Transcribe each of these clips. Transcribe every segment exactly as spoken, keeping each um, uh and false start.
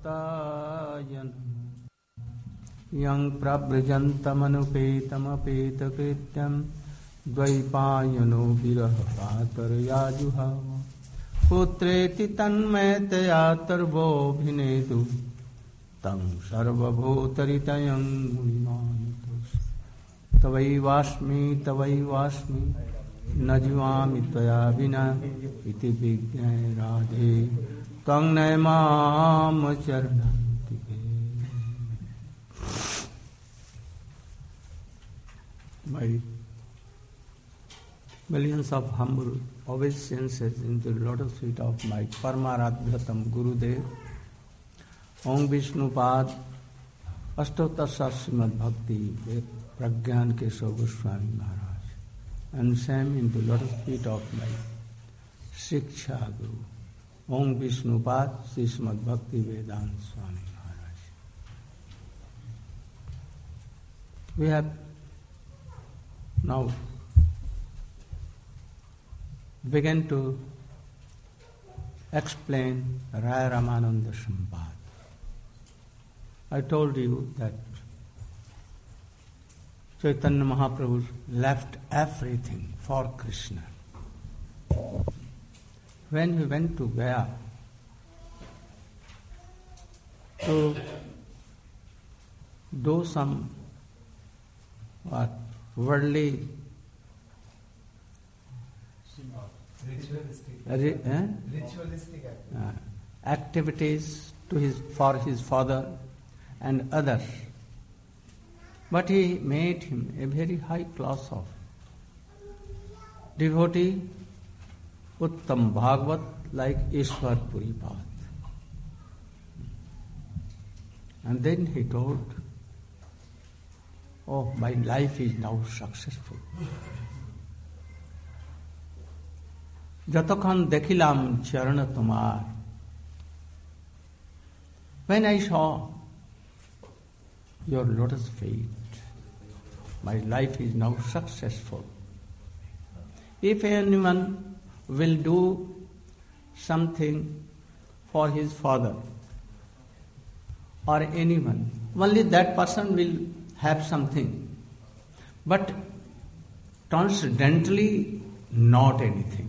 Prabhupada Yang prabrjantamanupetamapetakrityam Dvaipayano viraha pataryajuhava Putreti tanmetaya tarvo bhinetu Tang sarvabhutaritayam munimanitus Tavaivasmi tavaivasmi Najivami tvaya vina Iti vigyai radhe Tang naimam charanantike. My millions of humble obeisances in the lotus feet of my Paramaradhyatam Gurudev, Om Vishnupad, Ashtottara Srimad Bhakti, Pragyan Keshav Goswami Maharaj, and same in the lotus feet of my Shiksha Guru, Om Vishnupad, Srimad Bhakti Vedanta Swami Maharaj. We have now begin to explain Raya Ramananda Sambad. I told you that Chaitanya Mahaprabhu left everything for Krishna. When he went to Gaya to do some what worldly Ritualistic, Re, eh? Ritualistic activity. Uh, activities to his for his father and others. But he made him a very high class of devotee, Uttam Bhagavat, like Ishwar Puripad. And then he told, oh, my life is now successful. Jatakan dekhilam charana tumar. When I saw your lotus feet, my life is now successful. If anyone will do something for his father or anyone, only that person will have something, but transcendentally not anything.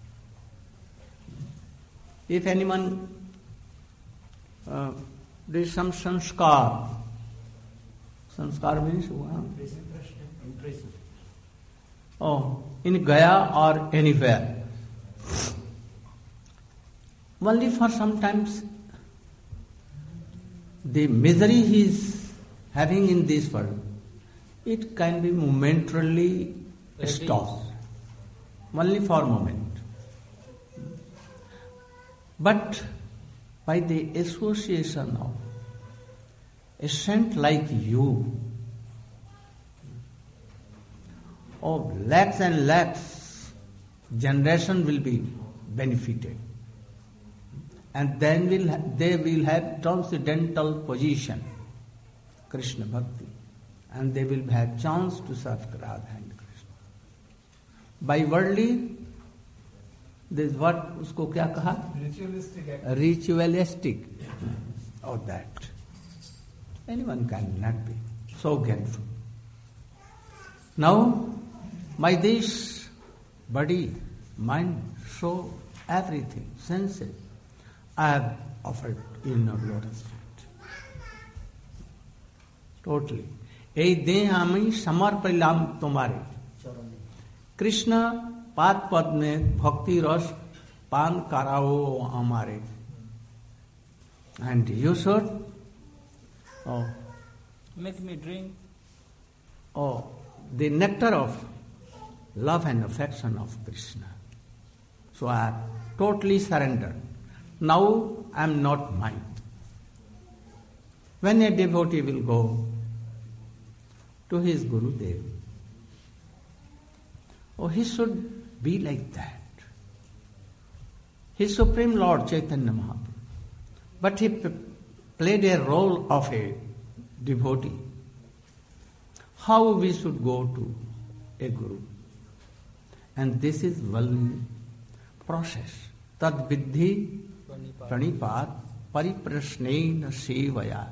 If anyone uh, there is some sanskar, sanskar means what? Impression. Oh, in Gaya or anywhere. Only for sometimes the misery he is having in this world, it can be momentarily stopped. Only for a moment. But by the association of a saint like you, oh, lakhs and lakhs generation will be benefited, and then will ha- they will have transcendental position, Krishna Bhakti, and they will have chance to serve Radha and Krishna. By worldly, this what usko kya kaha? Ritualistic activity. Ritualistic. Or that. Anyone cannot be so grateful. Now, by this body, mind, soul, everything, senses, I have offered in your lotus feet. Totally. এই দেহ আমি সমর্পিলাম তোমারে কৃষ্ণ पाद पद में भक्ति रस पान कराओ हमारे. And you should oh, make me drink oh, the nectar of love and affection of Krishna. So I have totally surrendered. Now I am not mine. When a devotee will go to his Gurudev, oh, he should be like that. His Supreme Lord Chaitanya Mahaprabhu. But he p- played a role of a devotee. How we should go to a Guru. And this is one process. Tad viddhi pranipat Pariprasnena sevaya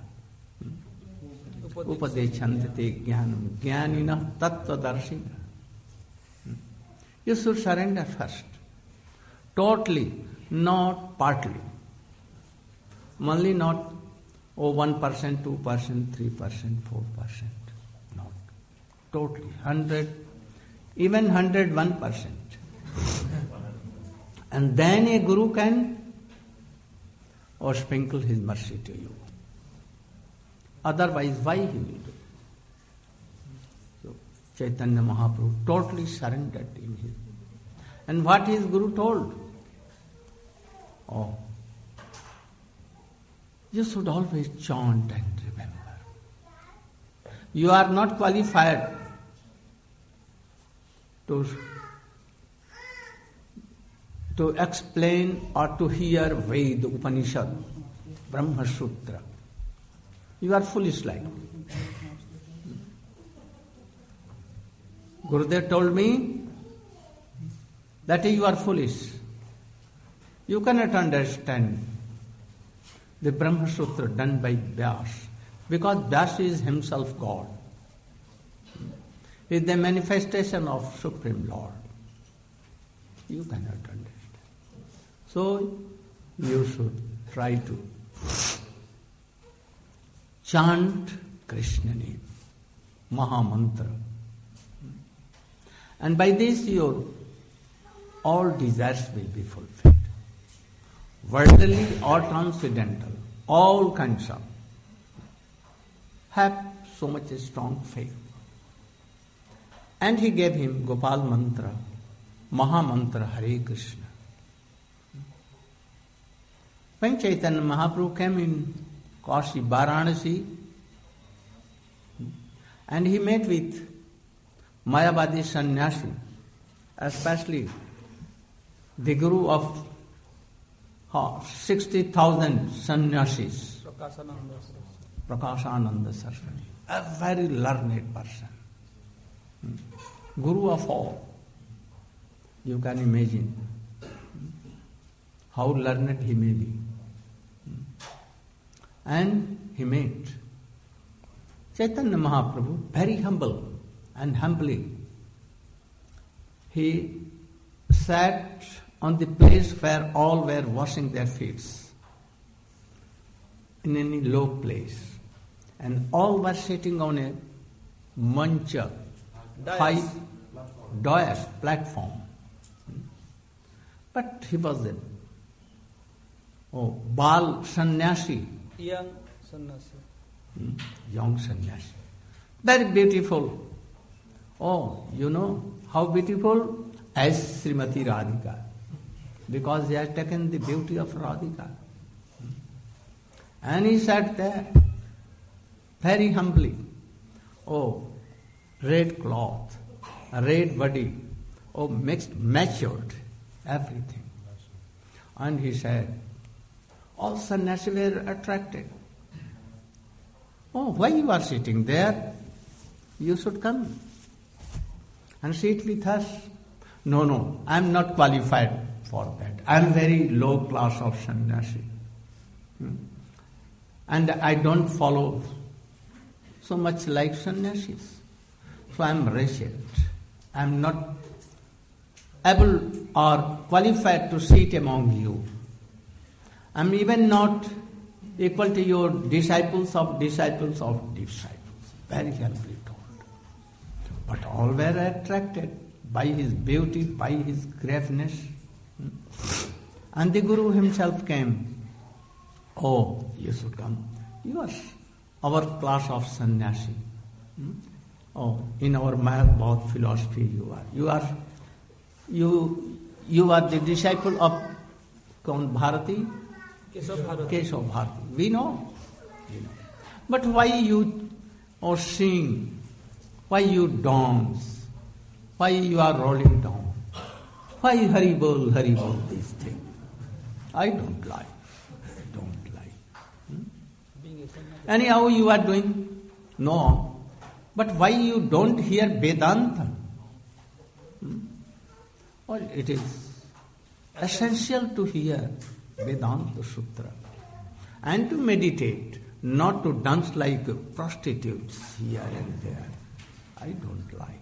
upadechanti te jnanam jnanina tattvadarshina. You should surrender first. Totally, not partly. Only not oh one percent, two percent, three percent, four percent. Not. Totally. Hundred, even hundred one percent. And then a guru can or sprinkle his mercy to you. Otherwise, why he will do? So Chaitanya Mahaprabhu totally surrendered in his. And what his guru told? Oh, you should always chant and remember. You are not qualified to, to explain or to hear Veda, Upanishad, Brahma Sutra. You are foolish like. Gurudev told me that you are foolish. You cannot understand the Brahma Sutra done by Vyasa, because Vyasa is himself God. He is the manifestation of Supreme Lord. You cannot understand. So you should try to chant Krishna name, Maha Mantra. And by this your all desires will be fulfilled. Worldly or transcendental, all kinds of. Have so much strong faith. And he gave him Gopal Mantra, Maha Mantra, Hare Krishna. When Chaitanya Mahaprabhu came in Kashi, Varanasi, and he met with Mayavadi sannyasi, especially the guru of oh, sixty thousand sannyasis, Prakashananda Saraswati, a very learned person, guru of all. You can imagine how learned he may be. And he met Chaitanya Mahaprabhu, very humble and humbly. He sat on the place where all were washing their feet, in any low place. And all were sitting on a mancha, high dais, platform. But he was a oh, Bal sannyasi, Young sannyasi. Hmm? Young sannyasi. Very beautiful. Oh, you know how beautiful? As Srimati Radhika. Because he has taken the beauty of Radhika. And he sat there, very humbly. Oh, red cloth, red body, oh, mixed, matured, everything. And he said, all sannyasis were attracted. Oh, why you are sitting there? You should come and sit with us. No, no, I am not qualified for that. I am very low class of sannyasi. Hmm. And I don't follow so much like sannyasis. So I am wretched. I am not able or qualified to sit among you. I am even not equal to your disciples of disciples of disciples. Very humbly told. But all were attracted by his beauty, by his graveness. And the Guru himself came. Oh, you should come. You are our class of sannyasi. Oh, in our Mayavada philosophy you are. You are you you are the disciple of Kaun Bharati? Keshav Bharati. Keshav Bharati. We know. We know. But why you or sing? Why you dance? Why you are rolling down? Why Hari Bol, Hari Bol, these things? I don't like. I don't like. Hmm? Anyhow, you are doing? No. But why you don't hear Vedanta? Hmm? Well, it is essential to hear Vedanta Sutra. and to meditate, not to dance like prostitutes here and there. I don't like.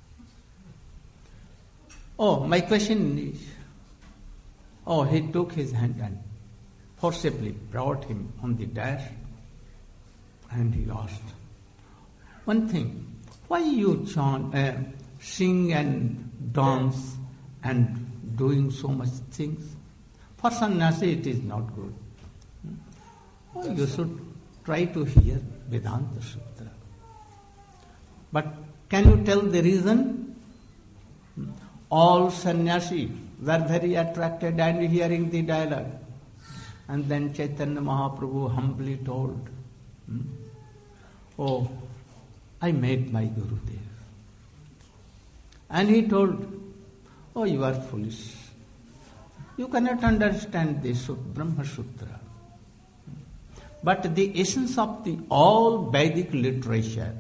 Oh, my question is, oh, he took his hand and forcibly brought him on the dash, and he asked, one thing, why you chant, uh, sing and dance and doing so much things? For sannyasi it is not good. Oh, you should try to hear Vedanta Sutra. But can you tell the reason? All sannyasi were very attracted and hearing the dialogue. And then Chaitanya Mahaprabhu humbly told, hmm, oh, I met my Gurudev. And he told, oh, you are foolish. You cannot understand this Brahma Sutra. But the essence of the all Vedic literature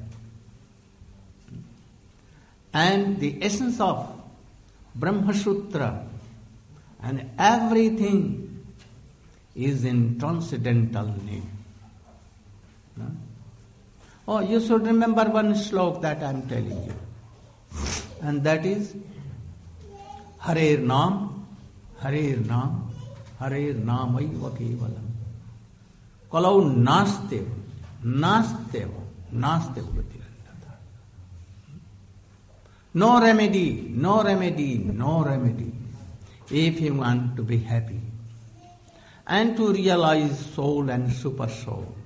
and the essence of Brahma Sutra and everything is in transcendental name. No? Oh, you should remember one slok that I am telling you. And that is Harer Nam, Harer Nam, Harer Namaiva Kevalam. Kalau nastev, nastev, nastev gatirandata. No remedy, no remedy, no remedy. If you want to be happy and to realize soul and super soul,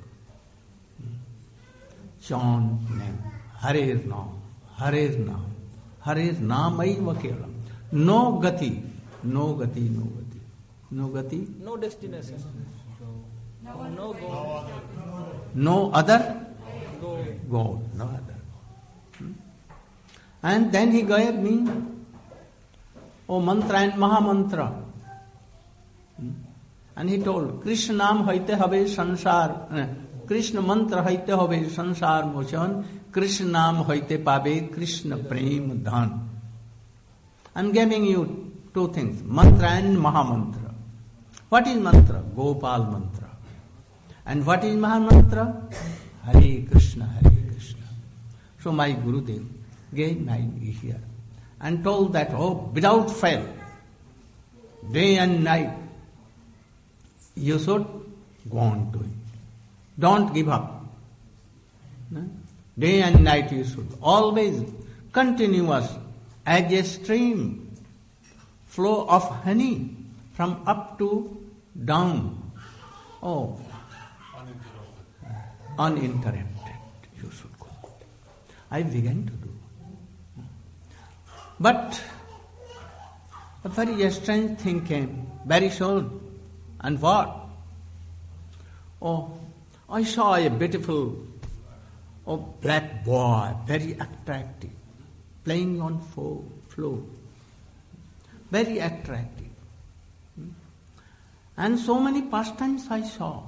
chant name, Harer Nam, Harer Nam, Harer Namaiva Kevalam. No gati, no gati, no gati. No gati? No destination. No goal. No other? Goal. Goal, no other. Hmm? And then he gave me, oh, mantra and mahamantra. Hmm? And he told, Krishna naam haite habe sansar, eh, Krishna mantra haite habe sansar mochan, Krishna naam haite pabe Krishna prem dhan. I'm giving you two things, mantra and mahamantra. What is mantra? Gopal mantra. And what is Mahamantra? Hare Krishna, Hare Krishna. So my Gurudev gave my ear and told that, oh, without fail, day and night, you should go on doing. Don't give up. No? Day and night you should. Always continuous as a stream, flow of honey from up to down. Oh, uninterrupted, you should go. I began to do. But a very strange thing came very soon. And what? Oh, I saw a beautiful oh, black boy, very attractive, playing on floor. Very attractive. And so many pastimes I saw.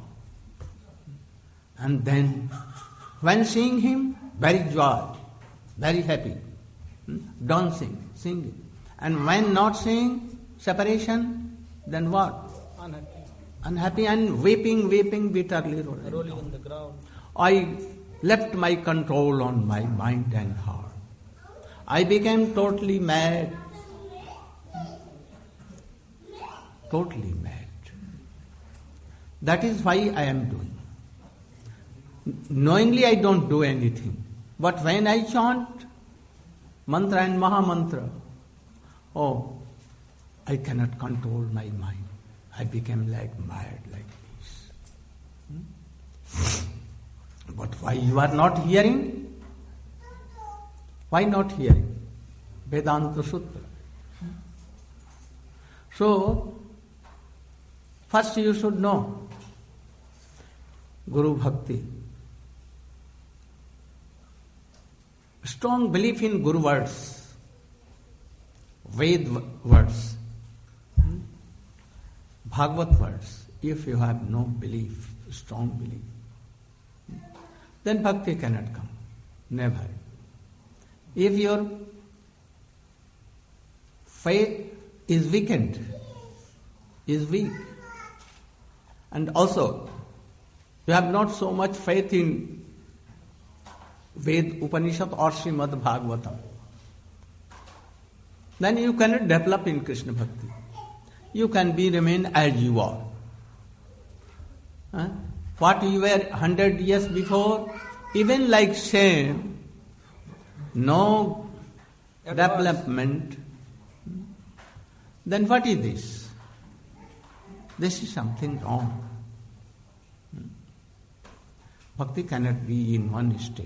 And then, when seeing him, very joy, very happy, dancing, singing. And when not seeing, separation, then what? Unhappy. Unhappy and weeping, weeping bitterly. Rolling, Rolling on the ground. I left my control on my mind and heart. I became totally mad. Totally mad. That is why I am doing. Knowingly I don't do anything. But when I chant mantra and mahamantra, oh, I cannot control my mind. I became like mad like this. Hmm? But why you are not hearing? Why not hearing? Vedanta Sutra. So, first you should know Guru Bhakti. Strong belief in Guru words, Ved words, hmm? Bhagavat words. If you have no belief, strong belief, hmm? then bhakti cannot come. Never. If your faith is weakened, is weak, and also you have not so much faith in Ved, Upanishad or Srimad Bhagavatam, then you cannot develop in Krishna Bhakti. You can be remain as you are. Huh? What you were hundred years before, even like same, no development, then what is this? This is something wrong. Bhakti cannot be in one stage.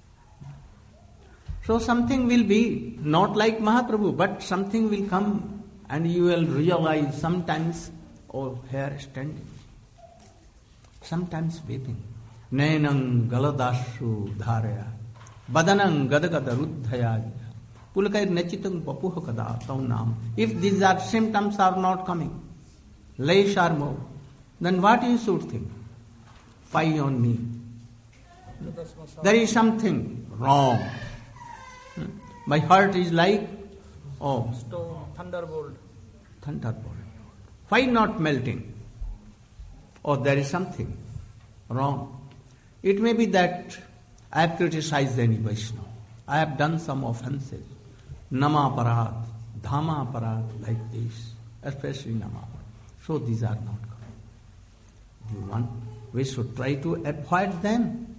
So something will be not like Mahaprabhu, but something will come and you will realize sometimes, oh, hair standing, sometimes weeping. Nainam galadashu dharaya, badanam gadagada ruddhaya, pulakair nachitam papuha kada taunam. If these are symptoms are not coming, leish are more, then what you should think? Fie on me. There is something wrong. My heart is like, oh, stone, thunderbolt. Thunderbolt. Why not melting? Oh, there is something wrong. It may be that I have criticized any Vaishnava. I have done some offenses. Nama parad, dhama parad, like this, especially nama. So these are not correct. You want, we should try to avoid them.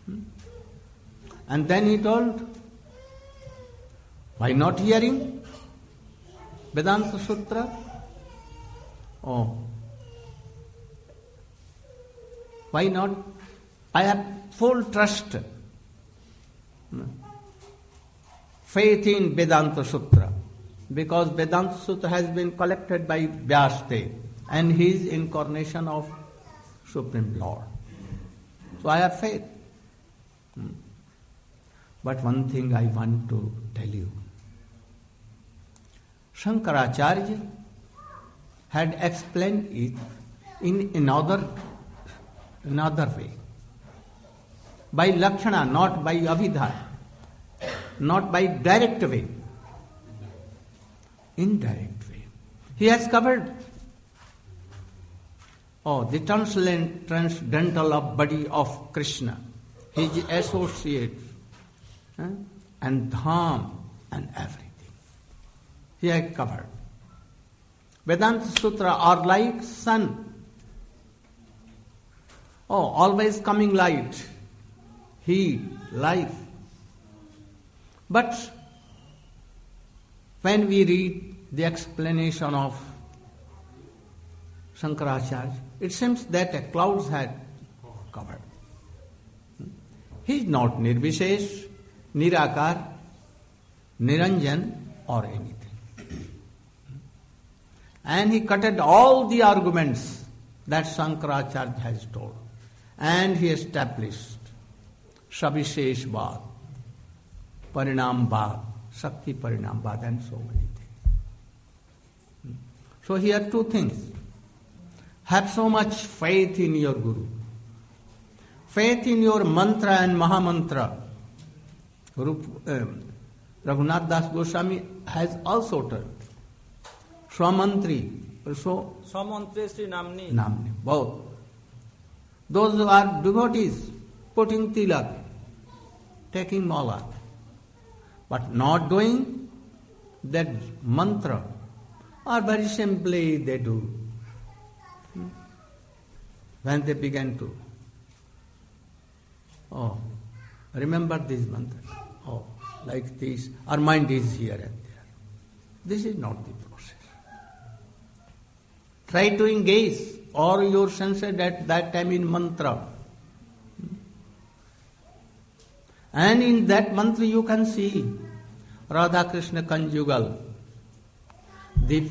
And then he told, why not hearing Vedanta Sutra? Oh, why not? I have full trust, faith in Vedanta Sutra, because Vedanta Sutra has been collected by Vyasdev and he is incarnation of Supreme Lord. So I have faith. But one thing I want to tell you. Shankaracharya had explained it in another, another way. By Lakshana, not by Avidha, not by direct way. Indirect way. He has covered oh, the transcendental of body of Krishna, his associates, eh, and Dham and everything. He had covered. Vedanta Sutra are like sun. Oh, always coming light, heat, life. But when we read the explanation of Shankaracharya, it seems that a clouds had covered. He is not Nirvishesh, Nirakar, Niranjan or anything. And he cutted all the arguments that Shankaracharya has told. And he established Savishesh Bad, Parinam Bad, Shakti Parinam Bad, and so many things. So here two things. Have so much faith in your Guru. Faith in your mantra and Mahamantra. Guru, uh, Raghunath Das Goswami has also told. Swamantri, so Swamantri Sri Namni. Namni, both. Those who are devotees, putting tilak, taking mala, but not doing that mantra, or very simply they do. When they began to, oh, remember this mantra, oh, like this, our mind is here and there. This is not the process. Try to engage all your senses at that time in mantra. And in that mantra you can see Radha Krishna conjugal, the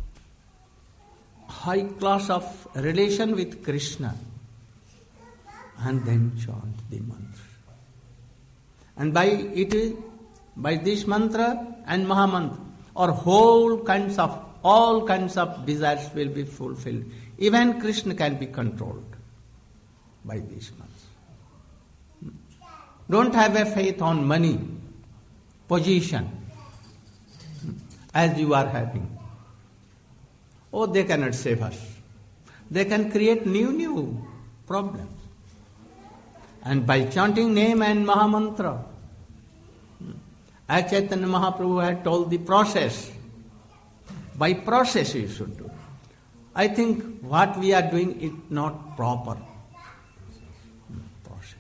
high class of relation with Krishna, and then chant the mantra. And by it, by this mantra and Mahamantra, or whole kinds of, all kinds of desires will be fulfilled. Even Krishna can be controlled by this mantra. Don't have a faith on money, position, as you are having. Oh, they cannot save us. They can create new, new problems. And by chanting name and Mahamantra, as Chaitanya Mahaprabhu had told the process, by process you should do. I think what we are doing is not proper. Process.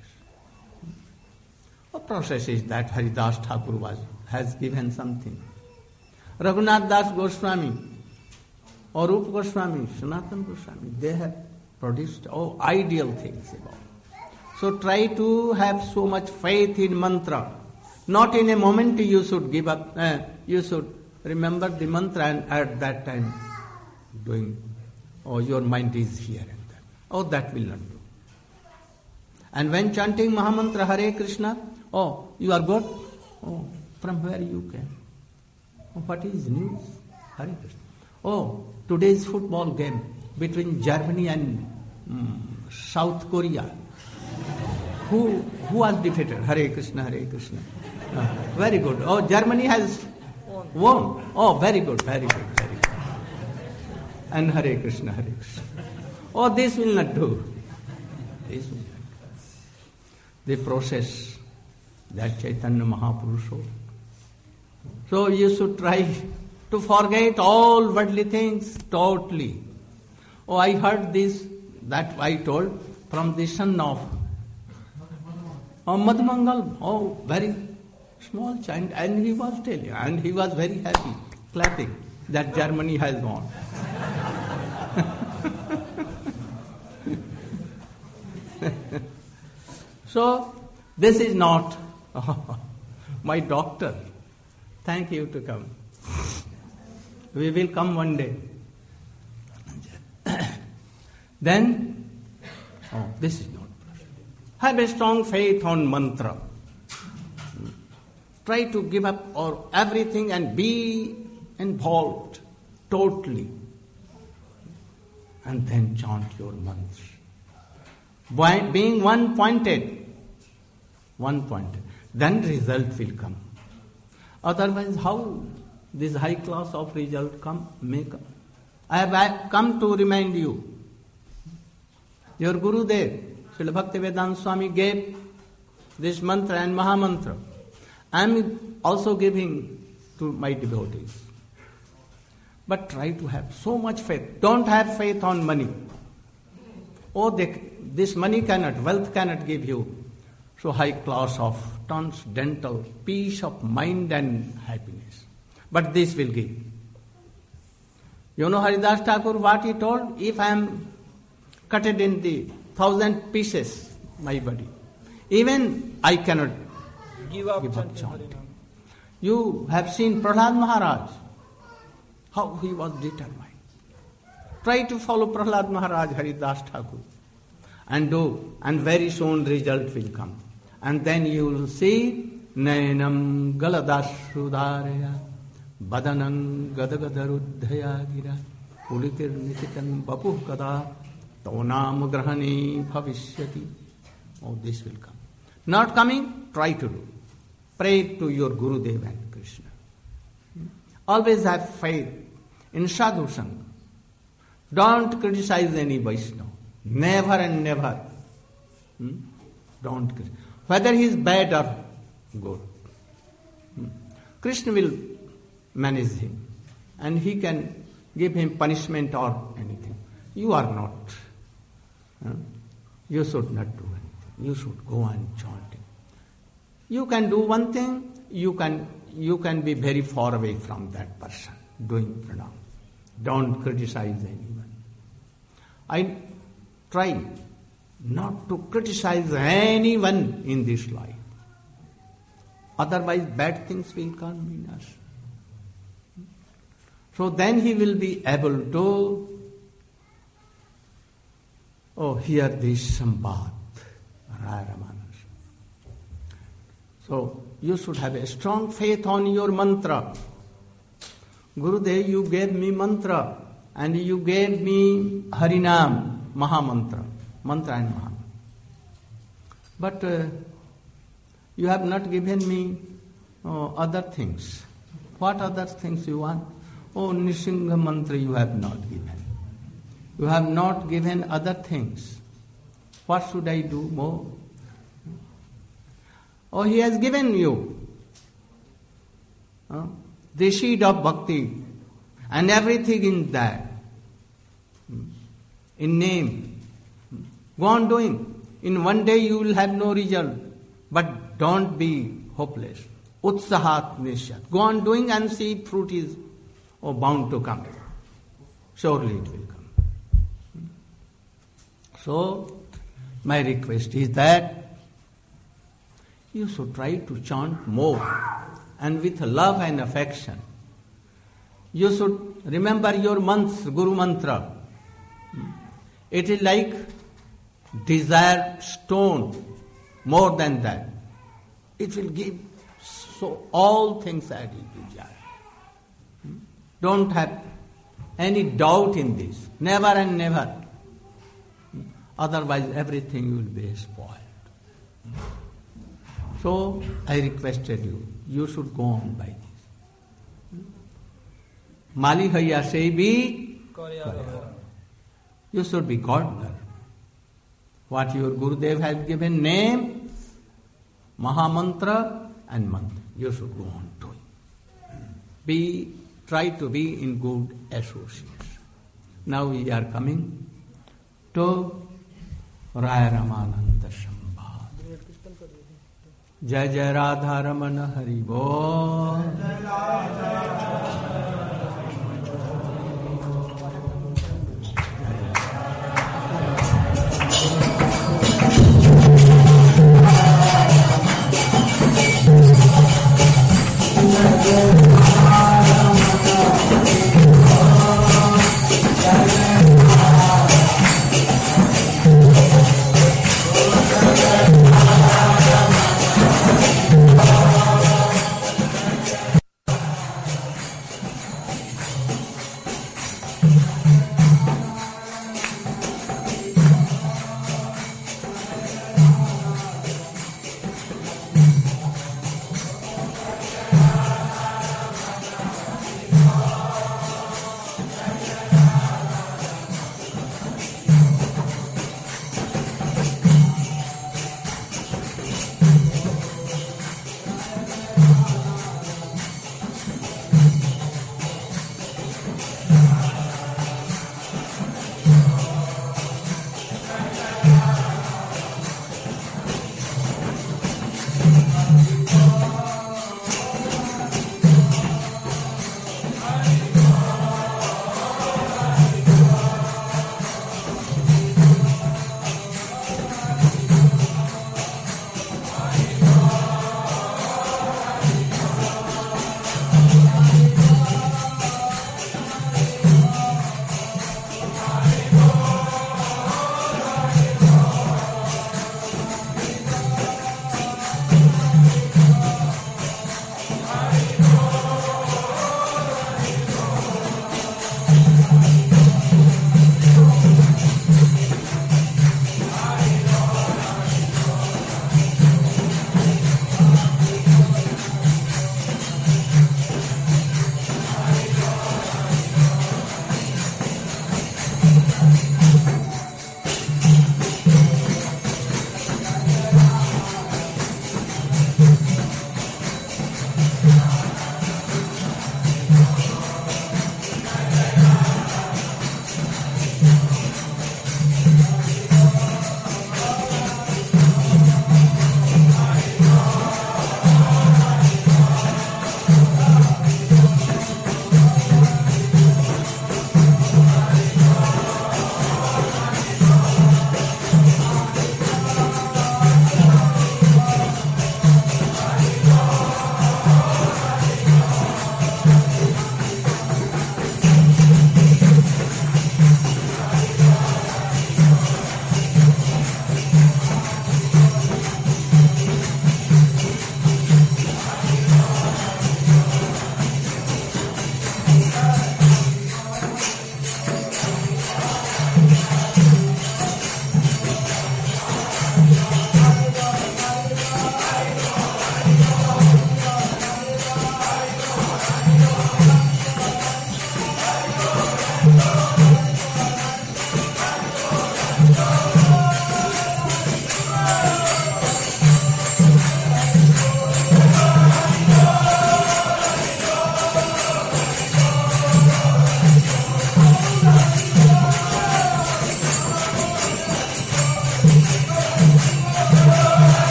What process is that Haridas Thakur was, has given something. Raghunath Das Goswami, or Rupa Goswami, Sanatana Goswami, they have produced oh, ideal things about. So try to have so much faith in mantra. Not in a moment you should give up, uh, you should remember the mantra and at that time doing, oh your mind is here and there. Oh that will not do. And when chanting Mahamantra Hare Krishna, oh you are good? Oh from where you came? Oh, what is news? Hare Krishna. Oh today's football game between Germany and um, South Korea. Who who was defeated? Hare Krishna, Hare Krishna. Uh, very good. Oh, Germany has won. Oh, very good, very good, very good. And Hare Krishna, Hare Krishna. Oh, this will not do. This will not do. The process that Chaitanya Mahaprabhu showed. So you should try to forget all worldly things totally. Oh, I heard this, that I told from the son of oh, Madhumangal. Oh, very small child, and he was telling, and he was very happy, clapping that Germany has won. So, this is not oh, my doctor. Thank you to come. We will come one day. Then, oh, this is not. Have a strong faith on mantra. Try to give up or everything and be involved totally. And then chant your mantras. By being one-pointed, one-pointed, then result will come. Otherwise, how this high class of result come, may come? I have come to remind you. Your Gurudev, Srila Bhaktivedanta Swami gave this mantra and Mahamantra. I am also giving to my devotees. But try to have so much faith. Don't have faith on money. Oh, they, this money cannot, wealth cannot give you so high class of transcendental peace of mind and happiness. But this will give. You know Haridas Thakur, what he told? If I am cut it in the thousand pieces, my body, even I cannot give up, give up chanting chanting. Harinam. You have seen Prahlad Maharaj, how he was determined. Try to follow Prahlad Maharaj, Haridas Thakur, and do, and very soon result will come. And then you will see Nayanam Galadashudaraya Badanam Gadagadarudhaya Gira Pulitir Nitikan Bapuh Kada Tonam Grahani Bhavishyati. Oh, this will come. Not coming, try to do. Pray to your Gurudev and Krishna. Always have faith in Sadhu Sangha. Don't criticize any Vaishnava. Never and never. Hmm? Don't criticize. Whether he is bad or good. Hmm? Krishna will manage him. And he can give him punishment or anything. You are not. Huh? You should not do anything. You should go on chanting. You can do one thing, you can you can be very far away from that person doing pranam. Don't criticize anyone. I try not to criticize anyone in this life. Otherwise bad things will come in us. So then he will be able to oh hear this Sambad, Raya Ramanas. So you should have a strong faith on your mantra. Gurudev, you gave me mantra and you gave me Harinam, Mahamantra, mantra and Mahamantra. But uh, you have not given me uh, other things. What other things you want? Oh, Nisingha mantra you have not given. You have not given other things. What should I do more? Oh, He has given you uh, the seed of bhakti and everything in that, in name. Go on doing. In one day you will have no result, but don't be hopeless. Utsahat nishyat. Go on doing and see fruit is oh, bound to come. Surely it will come. So, my request is that you should try to chant more and with love and affection. You should remember your mantras, Guru Mantra. It is like desire stone, more than that. It will give so all things that you desire. Don't have any doubt in this. Never and never. Otherwise everything will be spoiled. So I requested you, you should go on by this. Mali Haya say be, you should be gardener. What your Gurudev has given name, Mahamantra and Mantra. You should go on doing. Be, try to be in good associates. Now we are coming to Raya Ramananda Shambha. Jai Jai Radha Ramana Hari Bol.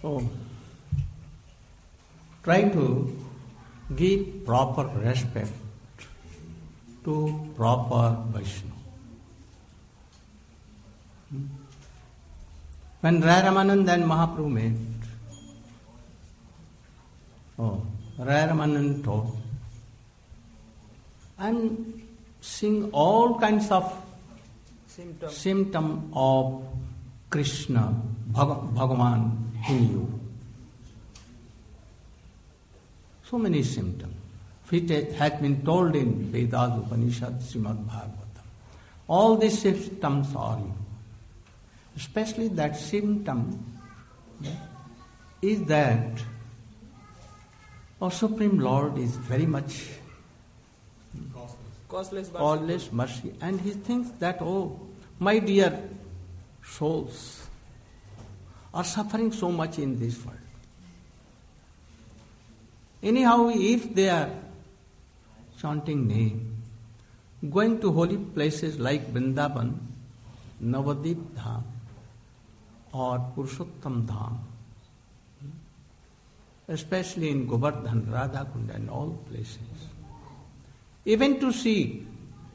Oh, try to give proper respect to proper Vaishnava. Hmm? When Rai Ramanand and Mahaprabhu met, oh, Rai Ramanand told, I'm seeing all kinds of Symptom. symptom of Krishna, Bhag- Bhagavan in you. So many symptoms. It has been told in Vedas, Upanishad, Srimad Bhagavatam. All these symptoms are you. Especially that symptom is that our Supreme Lord is very much Causeless mercy. always mercy, and he thinks that, oh, my dear souls are suffering so much in this world. Anyhow, if they are chanting name, going to holy places like Vrindavan, Navadip Dham, or Purushottam Dham, especially in Govardhan, Radha Kunda, and all places, even to see,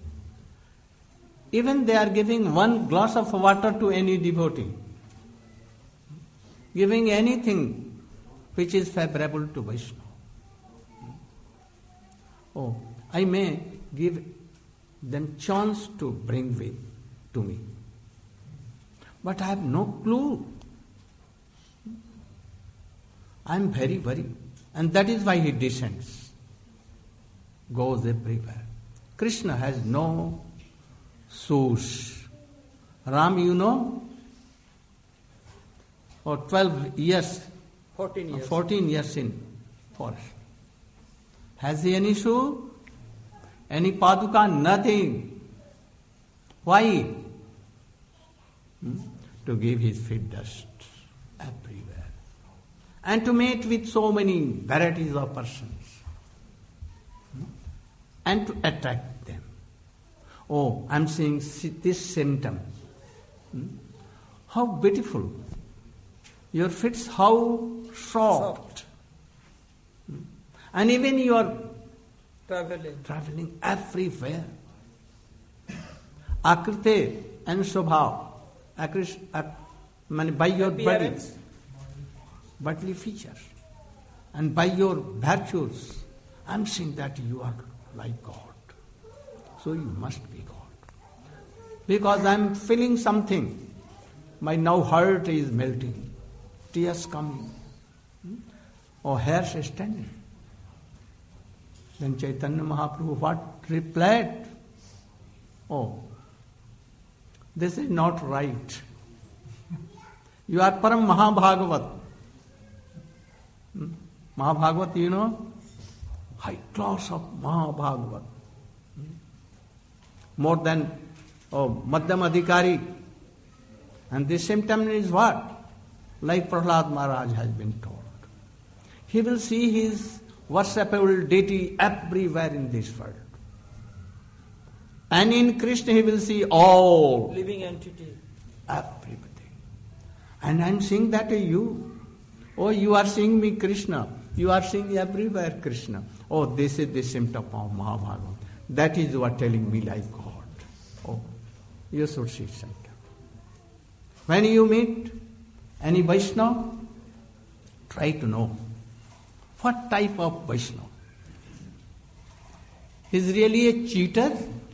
even they are giving one glass of water to any devotee, giving anything which is favorable to Vaishnava. Oh, I may give them chance to bring with to me, but I have no clue. I am very worried, and that is why he descends, goes everywhere. Krishna has no source. Ram, you know, for twelve years, fourteen years. fourteen years in forest. Has he any shoe? Any paduka? Nothing. Why? Hmm? To give his feet dust everywhere. And to meet with so many varieties of persons. Hmm? And to attract them. Oh, I'm seeing this symptom. Hmm? How beautiful. Your feet, how soft. Hmm? And even you are Traveling. traveling everywhere. Akrite and Swabhav, Akrish, ak, man, by your body, Appearance. bodily features, and by your virtues, I'm saying that you are like God. So you must be God. Because I'm feeling something. My now heart is melting, tears coming, hmm? or hairs standing. Then Chaitanya Mahaprabhu what replied? Oh, this is not right. You are Param Mahabhagavat. Hmm? Mahabhagavat, you know, high class of Mahabhagavat. Hmm? More than oh, Madhyam Adhikari. And this symptom is what? Like Prahlad Maharaj has been told. He will see his worshipable deity everywhere in this world. And in Krishna he will see all, Living entity. everybody. And I'm seeing that in you. Oh, you are seeing me Krishna. You are seeing everywhere Krishna. Oh, this is the symptom of Mahabharata. That is what telling me like God. Oh, you should see symptom. When you meet any Vaishnava, try to know what type of Vaishnava. Is really a cheater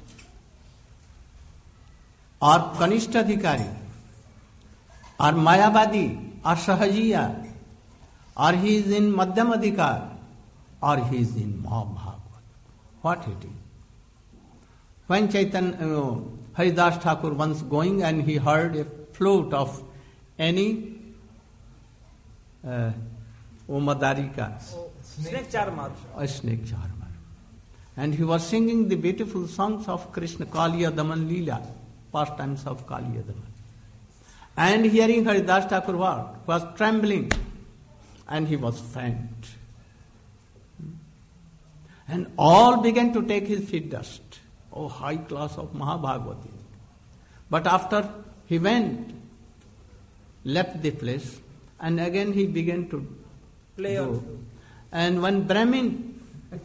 or Kanishtadhikari or Mayavadi or Sahajiya, or he is in Madhyam Adhikar, or he is in Mahabhagavat. What it is? When Chaitanya, uh, Haridas Thakur once going and he heard a flute of any uh, Omadarika, Oh, snake charmer. a snake charmer. And he was singing the beautiful songs of Krishna, Kaliya Daman Leela, pastimes of Kaliya Daman. And hearing Haridas Thakur was trembling, and he was faint. And all began to take his feet dust. Oh, high class of Mahabhagavati. But after he went, left the place, And again he began to Play go. on. And one Brahmin,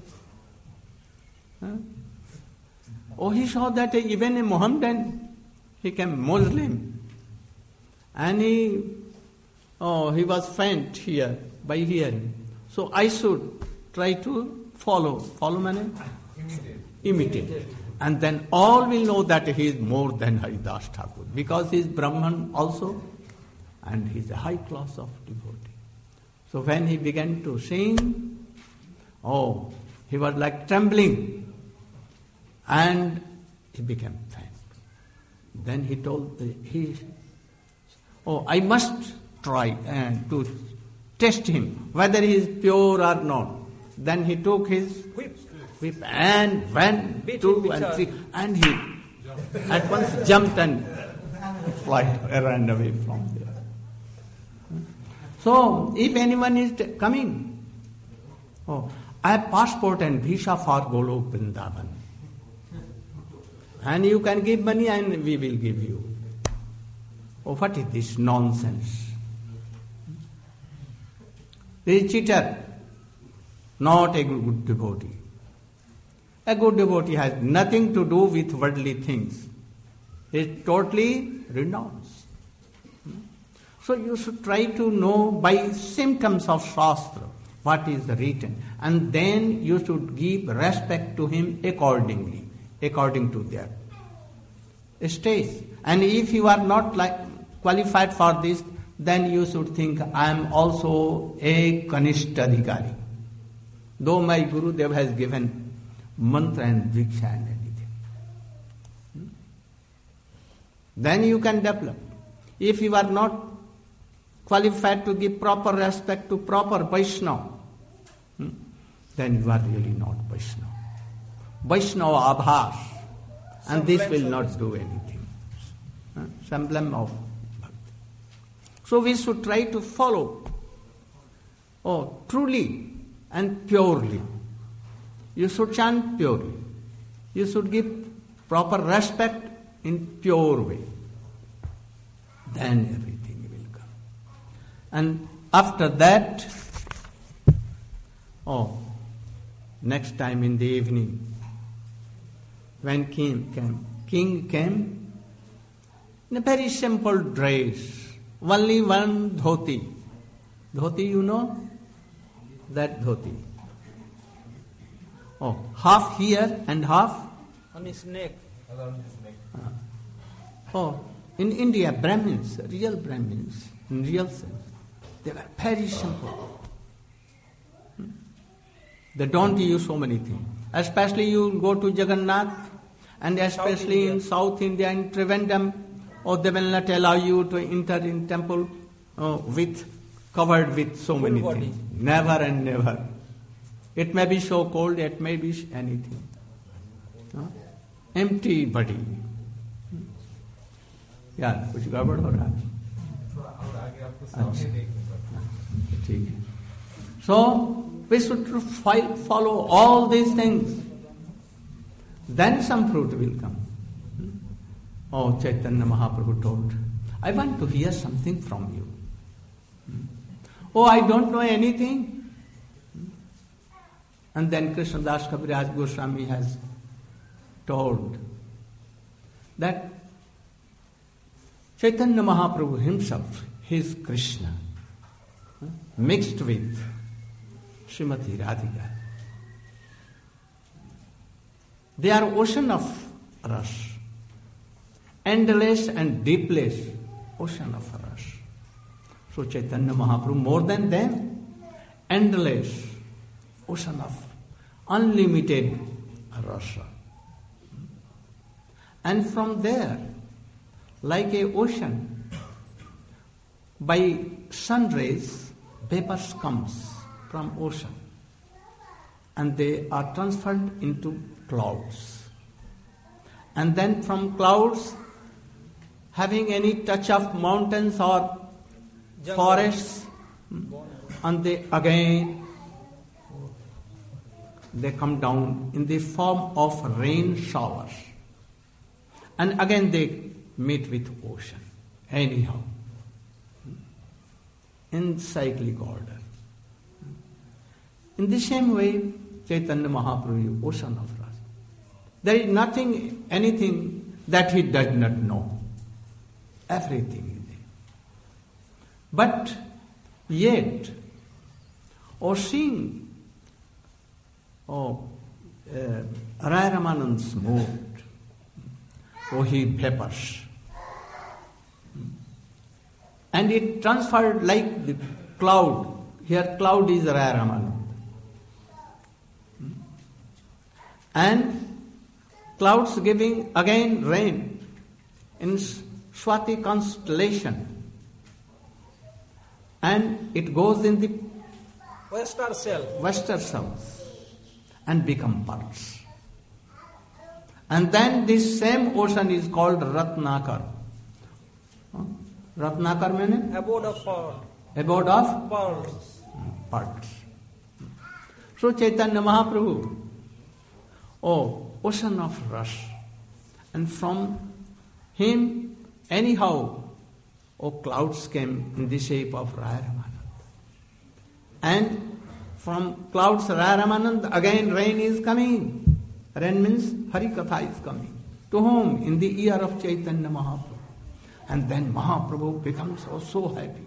huh? oh, he saw that even a Mohammedan, he became Muslim. And he, oh, he was faint here by hearing. So I should try to follow. Follow meaning? Immediate. Imitate. And then all will know that he is more than Haridas Thakur, because he is Brahman also, and he is a high class of devotee. So when he began to sing, oh, he was like trembling, and he became faint. Then he told, he, oh, I must try uh, to test him, whether he is pure or not. Then he took his Whip. whip and went Beat two him and with three, her. and he at once jumped and flight ran away from there. So, if anyone is t- coming, oh, I have passport and visa for Golok Vrindavan, and you can give money and we will give you. Oh, what is this nonsense? This is cheater, not a good devotee. A good devotee has nothing to do with worldly things. He is totally renounced. So you should try to know by symptoms of Shastra what is written, and then you should give respect to him accordingly, according to their stage. And if you are not like qualified for this, then you should think, I am also a Kanishta Adhikari. Though my Gurudev has given mantra and diksha and anything. Hmm? Then you can develop. If you are not qualified to give proper respect to proper Vaishnava, hmm, then you are really not Vaishnava. Vaishnava abhas, and this will not do anything. Huh? Semblance of bhakti. So we should try to follow, oh, truly and purely. You should chant purely. You should give proper respect in pure way. Then everything will come. And after that, oh, next time in the evening, when king came, king came in a very simple dress, only one dhoti. Dhoti, you know? That dhoti. Oh, half here and half. On his neck. Around his neck. Uh, oh, in India, Brahmins, real Brahmins, in real sense, they were very simple. Hmm? They don't use so many things. Especially you go to Jagannath, and especially in South India, in Trivandrum, or they will not allow you to enter in temple uh, with covered with so Full many body. things. Never and never. It may be so cold, it may be anything. Huh? Empty body. Yeah, कुछ गड़बड़ हो रहा है. थोड़ा और आगे आपको सामने देखने पड़ता ठीक है. So we should fi- follow all these things. Then some fruit will come. Oh, Chaitanya Mahaprabhu told, I want to hear something from you. Oh, I don't know anything. And then Krishnadas Kaviraj Goswami has told that Chaitanya Mahaprabhu himself, he is Krishna, mixed with Srimati Radhika. They are ocean of rasa, endless and deepless ocean of rasa. So Chaitanya Mahaprabhu, more than them, endless ocean of unlimited rasa. And from there, like a ocean, by sun rays, vapors comes from ocean, and they are transferred into clouds. And then from clouds, having any touch of mountains or Jungle. forests, and they again they come down in the form of rain showers, and again they meet with ocean. Anyhow, in cyclic order. In the same way, Chaitanya Mahaprabhu is ocean of rasa. There is nothing, anything that he does not know. Everything is there. But yet, or seeing, oh, uh, Araya Ramanand's mood, oh, he vapors. And it transferred like the cloud. Here cloud is Araya Ramanand. And clouds giving again rain in Swati constellation. And it goes in the Western cell. western south and become pearls. And then this same ocean is called Ratnakar. Huh? Ratnakar means? Abode of pearl. Abode of Pearls. pearls. So Chaitanya Mahaprabhu, oh, ocean of rasa. And from him, anyhow, oh, clouds came in the shape of Raya Ramanand. And from clouds Raya Ramanand, again rain is coming. Rain means Harikatha is coming. To whom? In the ear of Chaitanya Mahaprabhu. And then Mahaprabhu becomes so, so happy.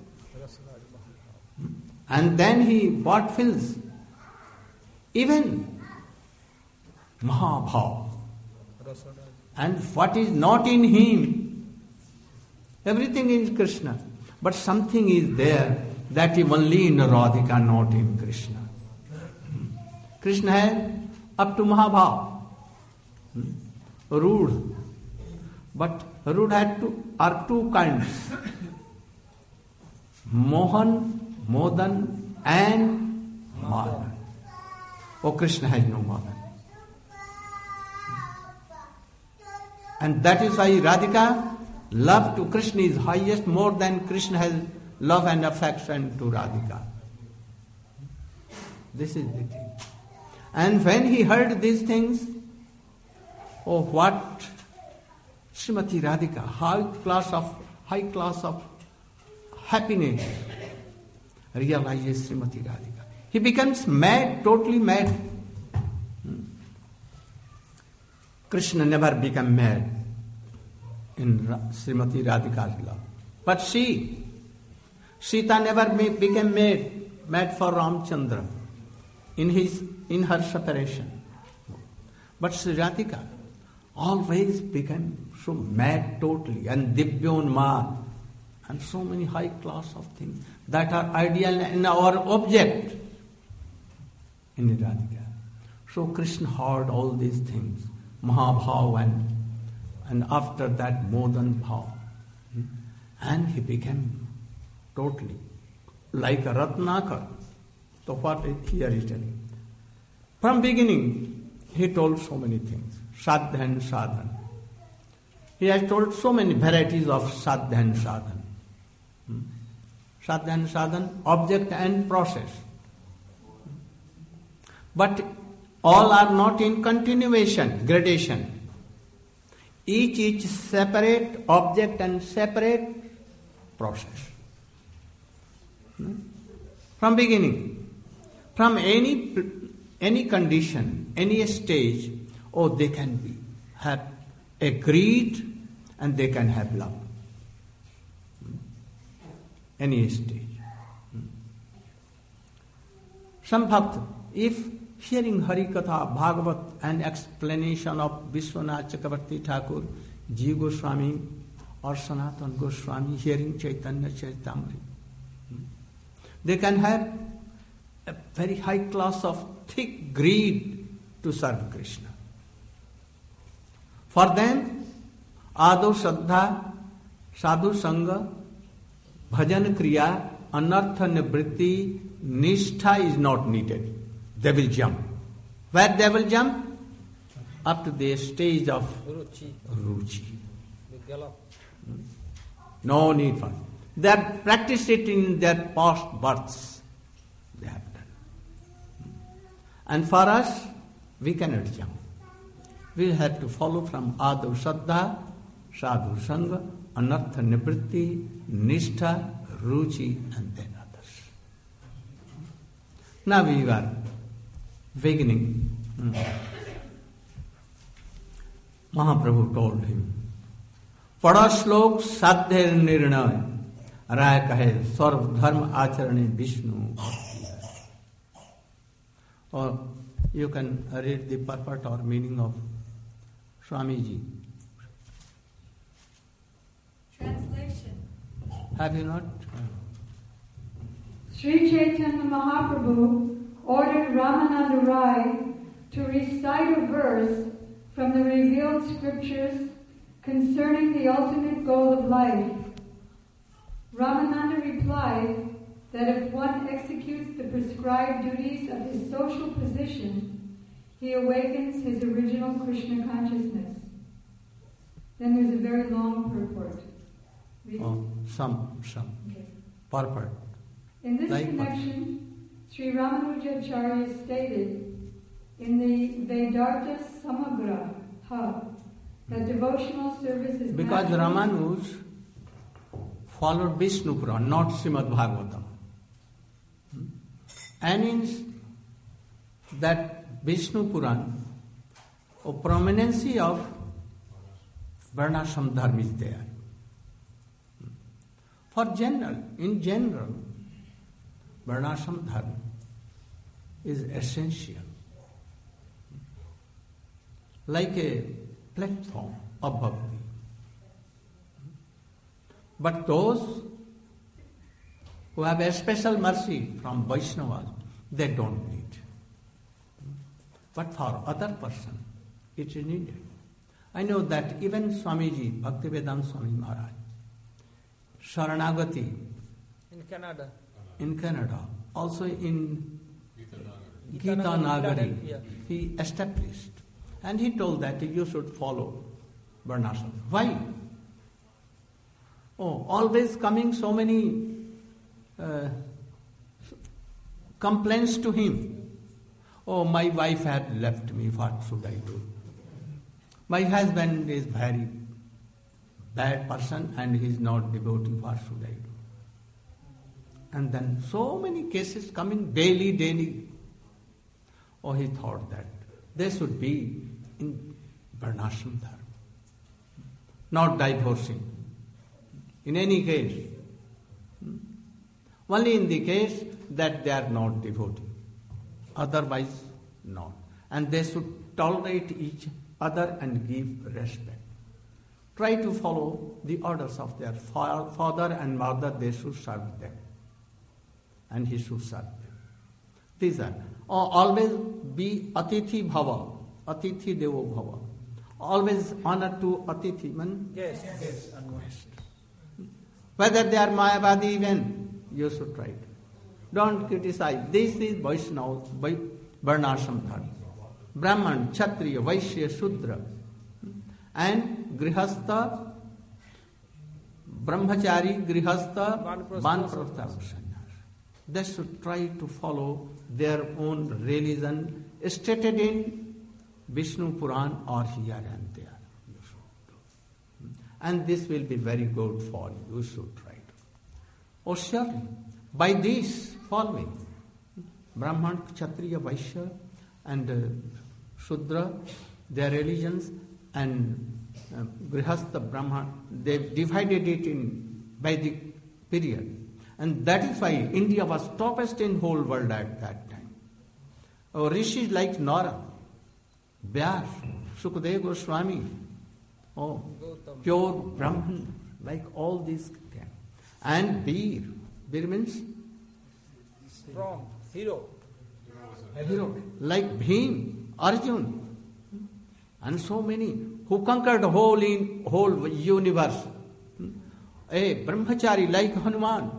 And then he, what fills? Even Mahabhav. And what is not in him, everything is Krishna. But something is there that is only in Radhika, not in Krishna. Krishna है up to Mahabhav, Rudh. But Rudh had two, are two kinds. Mohan, Modan and Madan. Oh, Krishna has no Madan. And that is why Radhika, love to Krishna is highest, more than Krishna has love and affection to Radhika. This is the thing. And when he heard these things, oh, what Srimati Radhika, high class of high class of happiness, realizes Srimati Radhika. He becomes mad, totally mad. Hmm. Krishna never became mad in Srimati Radhika's love. But she, Sita never became mad, mad for Ramchandra in his in her separation. But Sri Radhika always became so mad totally, and Divyonmad, and so many high class of things that are ideal in our object in Radhika. So Krishna heard all these things, Mahabhav, and, and after that Modan Bhav. And he became totally like a Ratnakar. So what here is telling. From beginning, he told so many things. Sadhya and sadhan. He has told so many varieties of sadhya and sadhan. Hmm? Sadhya and sadhan, object and process. But all are not in continuation, gradation. Each each separate object and separate process. Hmm? From beginning, from any any condition, any stage, oh, they can be have a greed and they can have love. Hmm? Any stage. Hmm? Some bhakt, if hearing Hari Katha, Bhagavat, and explanation of Vishwanath Chakravarti Thakur, Ji Goswami, or Sanatana Goswami, hearing Chaitanya Charitamrita, hmm? they can have a very high class of thick greed to serve Krishna. For them, Ado Shraddha, Sadhu Sangha, Bhajan Kriya, Anartha Nivritti, Nishtha is not needed. They will jump. Where they will jump? Up to the stage of Ruchi. Ruchi. They gallop. No need for it. They have practiced it in their past births. They have done. And for us, we cannot jump. We have to follow from Adav Shraddha, Sadhu Sangha, Anartha Nivritti, Nishtha, Ruchi, and then others. Now we are beginning. Hmm. Mahaprabhu told him, पढ़ो श्लोक साध्य निर्णय राय कहे सर्व धर्म आचरणे Vishnu. Or you can read the purport or meaning of Swamiji. Translation. Have you not? Sri Chaitanya Mahaprabhu ordered Ramananda Rai to recite a verse from the revealed scriptures concerning the ultimate goal of life. Ramananda replied that if one executes the prescribed duties of his social position, he awakens his original Krishna consciousness. Then there's a very long purport. Read. Oh, some, some. Okay. Purport. In this Like connection, Sri Ramanujacharya stated in the Vedanta Samagra that devotional service is Because natural. Ramanuj followed Vishnu Puran, not Srimad Bhagavatam. Hmm? And in that Vishnu Puran, a prominence of Varnashram Dharma is there. Hmm? For general, in general, Varnashram Dharma is essential. Like a platform of bhakti. But those who have a special mercy from Vaishnavas, they don't need. But for other person, it is needed. I know that even Swamiji, Bhaktivedanta Swami Maharaj, Sharanagati In Canada. in Canada, also in Gita Gita Nagari, Nagari, yeah. he established. And he told that you should follow Varnashram. Why? Oh, always coming so many uh, complaints to him. Oh, my wife had left me, what should I do? My husband is very bad person and he is not devotee, what should I do? And then so many cases coming daily, daily. Oh, he thought that they should be in Varnashram Dharma, not divorcing. In any case, only in the case that they are not devotee, otherwise not. And they should tolerate each other and give respect. Try to follow the orders of their father and mother, they should serve them. And he should serve them. These are, oh, always be Atithi Bhava, Atithi Devo Bhava. Always honor to Atithi, man. Yes. Yes. Whether they are Mayavadi even, you should try to. Don't criticize. This is Vaishnava, Varnashram Dharma. Brahman, Kshatriya, Vaishya, Shudra. And Grihastha, Brahmachari, Grihastha, Banprastha, Sannyas. They should try to follow their own religion stated in Vishnu Puran or here and there. You should do. And this will be very good for you. You should try to. Oh, surely, by this following, Brahman, Kshatriya, Vaishya, and uh, Shudra, their religions, and uh, Grihastha, Brahman, they divided it in Vedic period. And that is why India was topest in whole world at that time. Oh, rishis like Nara, Vyas, Sukadeva Goswami, oh, pure Brahman, like all these things. And Bir, Bir means Strong. Hero. hero, like Bhim, Arjun, and so many who conquered whole in whole universe. A brahmachari like Hanuman.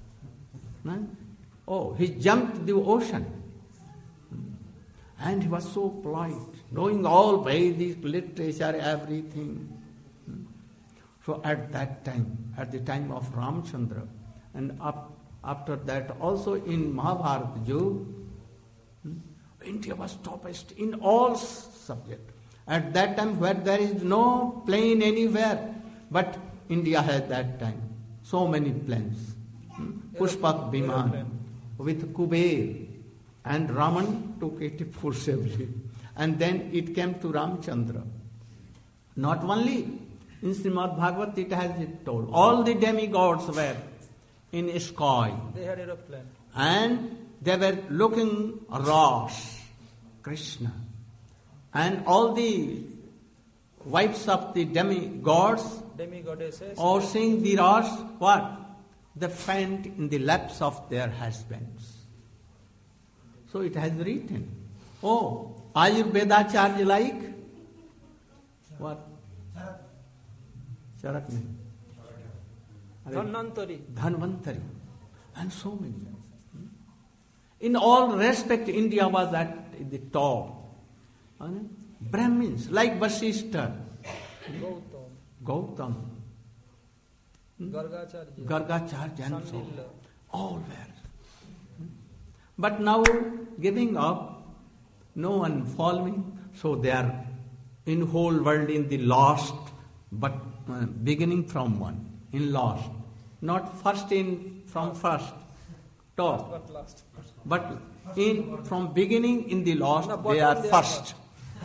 Oh, he jumped the ocean. And he was so polite, knowing all Vedic literature, everything. So at that time, at the time of Ramchandra, and up, after that also in Mahabharata Yug, India was topest in all subjects. At that time where there is no plane anywhere, but India had that time so many planes. Pushpak Biman with Kuber, And Raman took it forcibly. And then it came to Ramchandra. Not only in Srimad Bhagavat it has it told. All the demigods were in sky. They had aeroplane. And they were looking Ras, Krishna. And all the wives of the demigods Demigoddesses. or seeing the Ras, what? They faint in the laps of their husbands. So it has written. Oh, Ayurveda charge like? What? Charak nahi. Dhanvantari. Dhanvantari. And so many. In all respect, India was at the top. Brahmins, like Vasishtha, Gautam. Gautam, Gargacharya. Gargacharya and so on. Sandila. All were. But now giving up, no one following, so they are in whole world in the lost, but uh, beginning from one, in lost. Not first in, from first, top. But last. But in from beginning in the lost, No, they bottom are they are first.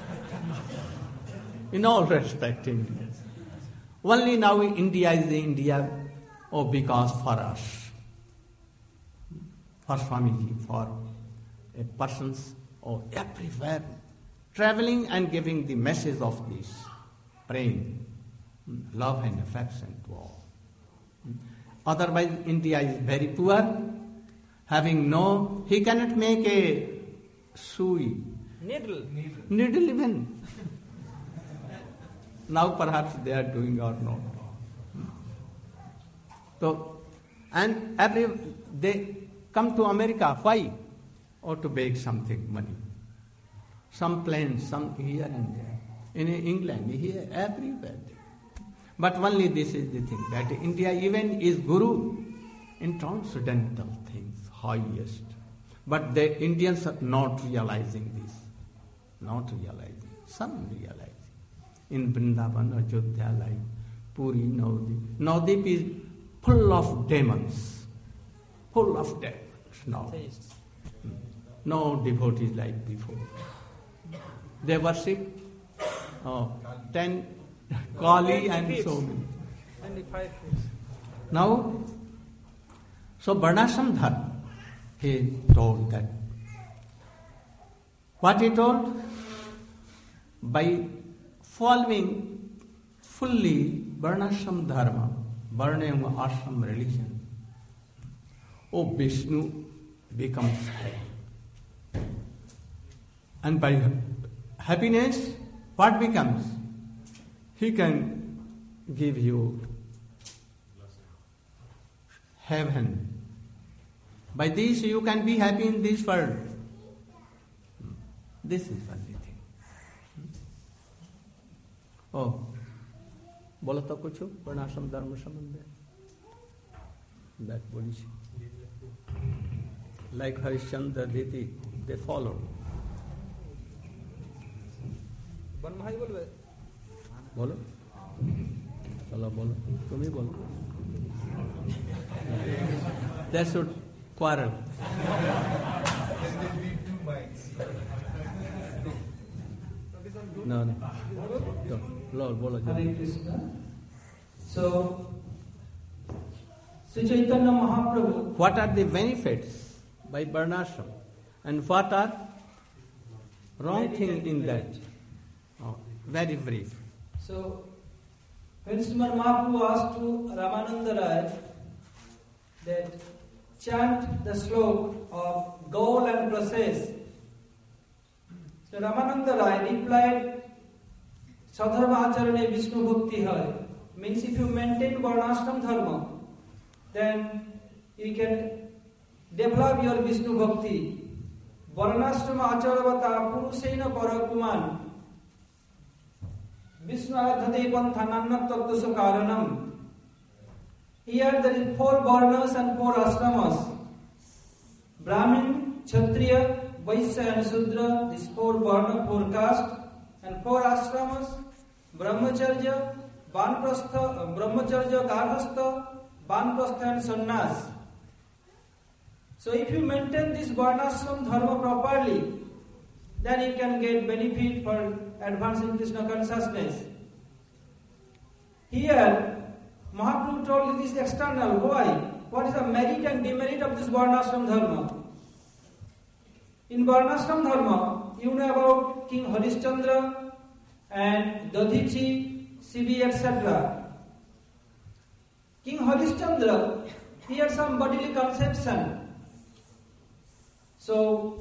In all respect, India. Only now India is the India, oh, because for us, for Swamiji, for a persons, oh, everywhere, traveling and giving the message of this, praying, love and affection to all. Otherwise, India is very poor. Having no, he cannot make a sui, Needle. needle even. Now perhaps they are doing or not. So, and every, they come to America, why? Or to beg something, money. Some planes, some here and there. In England, here, everywhere. But only this is the thing, that India even is guru in transcendental things, highest. But the Indians are not realizing this. Not realizing. Some realizing. In Vrindavan, Ajodhya, like Puri, Navadip. Navadip is full of demons. Full of demons now. Theists. No devotees like before. They worship oh, ten Kali and so many. Only five feet. Now, so Varnashram Dharma, he told that. What he told? By following fully Varnashram Dharma, Varna and Ashram religion, oh, Vishnu becomes happy. And by happiness, what becomes? He can give you heaven. By this you can be happy in this world. This is only thing. Oh, बोला तो कुछ वर्णाश्रम धर्म संबंध that policy. Like Harishchandra Diti, they followed. बनमहाई बोलबे बोलो चलो बोलो तुम ही बोलो They should quarrel. No, no. Don't. Lord, बोलो Hare जल्दी. Krishna. So, Sri Chaitanya Mahaprabhu, What are the benefits by Varnashram? And what are wrong thing in that? Oh, very brief. so when Srimad Mahaprabhu asked to Ramananda Rai that chant the slok of goal and process, so Ramananda Rai replied, Sadharma Acharane Vishnu Bhakti Hai. Means if you maintain Varnashram Dharma, then you can develop your Vishnu Bhakti. Varnashram Acharavata Purusena Parakuman Vishnu Adhate Panthananna Tattva Karanam. Here there is four varnas and four ashramas. Brahmin, Kshatriya, Vaishya and Sudra, these four varna, four caste, and four ashramas, Brahmacharya, Vanprastha, Brahmacharya, Garhastha, Vanprastha and Sannyas. So if you maintain this varnashram dharma properly, then you can get benefit for advancing Krishna consciousness. Here, Mahaprabhu told this external. Why? What is the merit and demerit of this varnashram dharma? In varnashram dharma, you know about King Harishchandra and Dadhichi, Sibi, et cetera. King Harishchandra, he had some bodily conception. So,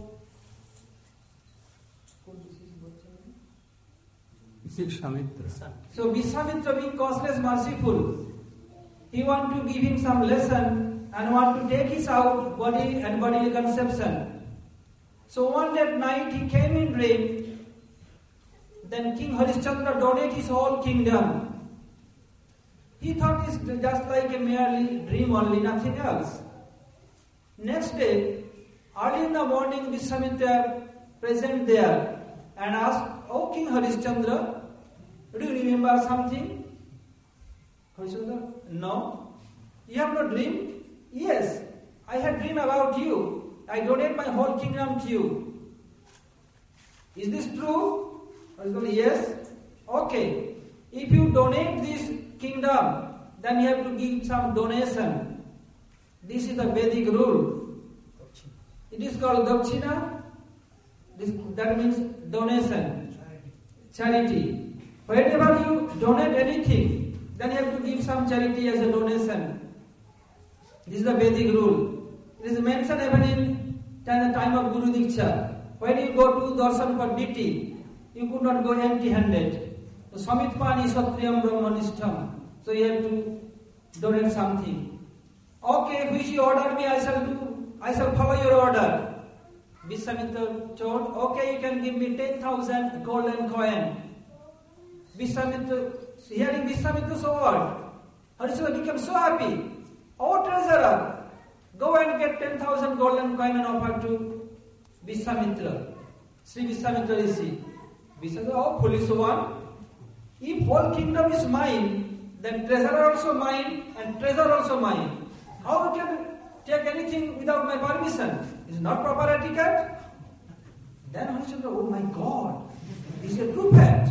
Vishwamitra. So Vishwamitra, being causeless, merciful, he want to give him some lesson and want to take his out body and bodily conception. So one day at night he came in dream. Then King Harishchandra donated his whole kingdom. He thought it's just like a merely dream only, nothing else. Next day, early in the morning, Vishwamitra present there and asked, "Oh King Harishchandra, do you remember something?" Harishchandra, "No." "You have no dream?" "Yes, I had dream about you. I donate my whole kingdom to you." "Is this true?" Harishchandra, "Yes." "Okay, if you donate this kingdom, then you have to give some donation. This is the Vedic rule. It is called Dakshina. This, that means donation, charity. Whenever you donate anything, then you have to give some charity as a donation. This is the Vedic rule. It is mentioned even in the time of Guru Diksha. When you go to darshan for deity, you could not go empty-handed. So, Samitpani Satriyam Brahmanishtam. So you have to donate something. "Okay, which you order me, I shall do. I shall follow your order." Vishwamitra told, "Okay, you can give me ten thousand golden coin." Vishwamitra, hearing Vishwamitra's word, Harishchandra became so happy. "Oh treasurer, go and get ten thousand golden coin and offer to Vishwamitra, Sri Vishwamitra Rishi." Vishwamitra, "Oh foolish one, if whole kingdom is mine, then treasurer also mine and treasure also mine. How can I take anything without my permission? Is not proper etiquette?" Then Harishchandra, "Oh my God, this is a true fact.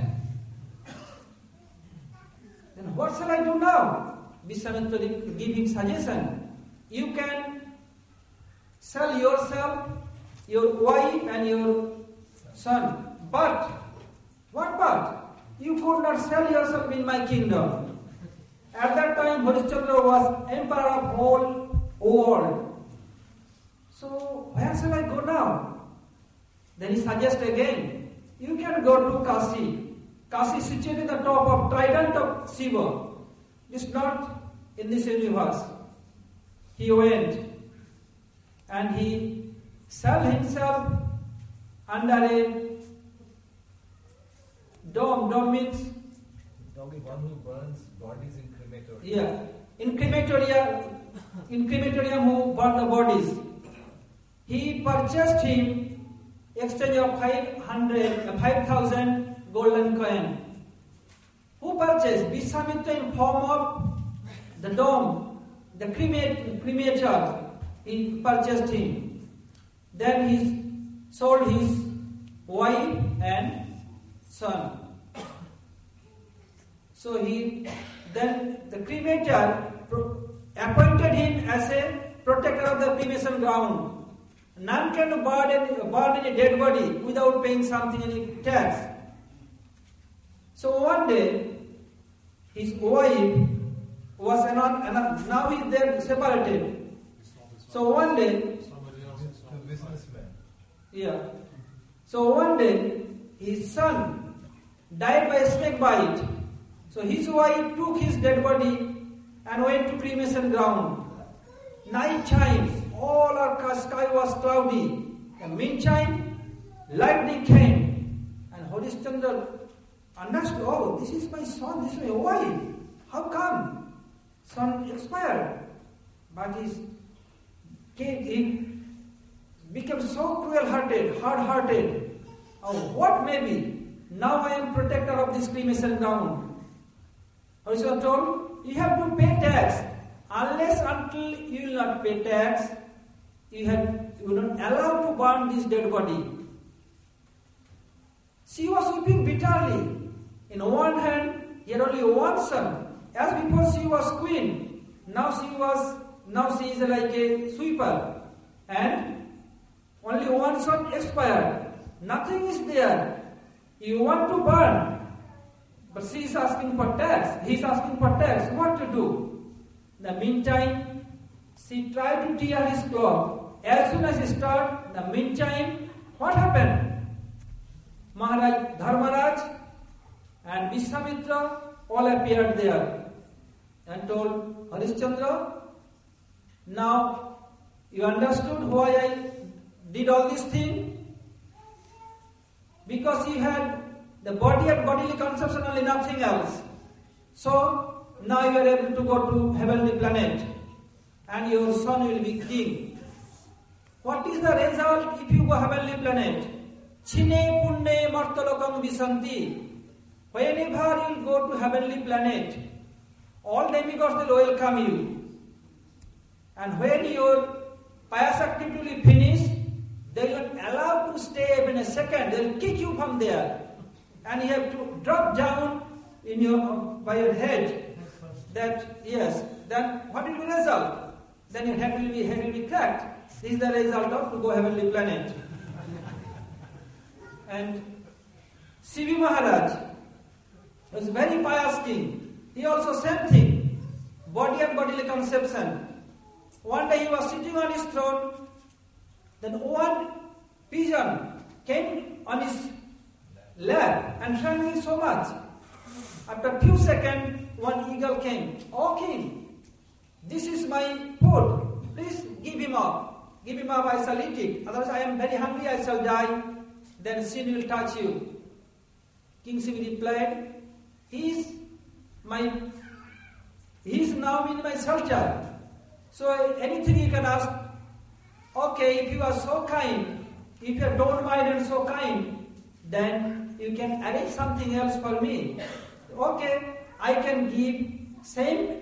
Then what shall I do now?" Vishwamitra give him suggestion. "You can sell yourself, your wife and your son. But, what but? You could not sell yourself in my kingdom." At that time, Harishchandra was emperor of whole world. "So, where shall I go now?" Then he suggests again, "You can go to Kashi. Kashi is situated in the top of trident of Shiva. It's not in this universe." He went and he sold himself under a dome. Dome means one who burns bodies in crematorium. Yeah, in crematorium, in crematorium who burn the bodies. He purchased him exchange of five hundred, five thousand golden coin. Who purchased? Vishwamitra in form of the dome, the cremate, cremator. He purchased him. Then he sold his wife and son. So he, then the cremator appointed him as a protector of the cremation ground. None can burn any, burn any dead body without paying something, any tax. So one day, his wife was anon, anon, now he they separated. So one day, The businessman. yeah. So one day, his son died by a snake bite. So his wife took his dead body and went to cremation ground. Night time, all our sky was cloudy. In the meantime, lightning came, and Harishchandra understood, "Oh, this is my son, this is my wife. How come? Son expired." But his king, he became so cruel-hearted, hard-hearted. Oh, what may be? Now I am protector of this cremation ground. Harishchandra told, "You have to pay tax. Unless until you will not pay tax, you had you were not allowed to burn this dead body. She was weeping bitterly. In one hand, he had only one son. As before she was queen, now she was now she is like a sweeper. And only one son expired. Nothing is there. You want to burn. But she is asking for tax. He is asking for tax. What to do? In the meantime, she tried to tear his cloth. As soon as he started, in the meantime, what happened? Maharaj Dharmaraj and Vishwamitra all appeared there and told Harishchandra, now you understood why I did all this thing? Because you had the body and bodily conception, only nothing else. So now you are able to go to heavenly planet and your son will be king. What is the result if you go heavenly planet? Chine punne martalokam visanti. Whenever you go to heavenly planet, all demigods will welcome you. And when your pious activity will finish, they will allow to stay even a second. They will kick you from there. And you have to drop down in your by your head. That yes, then what will be the result? Then your head will be head will be cracked. This is the result of to go heavenly planet. And Shivi Maharaj was very pious king. He also same thing, body and bodily conception. One day he was sitting on his throne, then one pigeon came on his lap and frightened him so much. After a few seconds, one eagle came. "Oh king, this is my food. Please give him up. Give him up, I shall eat it. Otherwise I am very hungry, I shall die. Then sin will touch you." King Shiva replied, He is my He is now in my shelter. So anything you can ask. Okay, if you are so kind, if you don't mind and so kind, then you can arrange something else for me. Okay, I can give same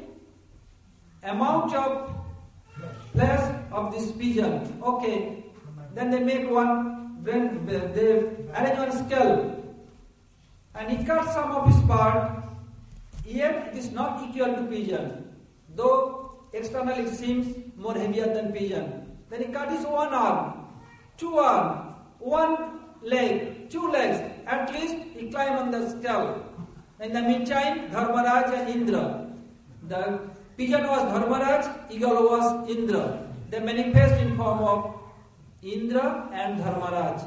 amount of flesh of this pigeon. Okay, then they make one, then they arrange one skull, and he cut some of his part. Yet it is not equal to pigeon, though externally it seems more heavier than pigeon. Then he cut his one arm, two arms, one leg, two legs. At least he climbed on the skull. In the meantime, Dharmaraj and Indra. The pigeon was Dharmaraj, eagle was Indra. They manifest in form of Indra and Dharmaraj.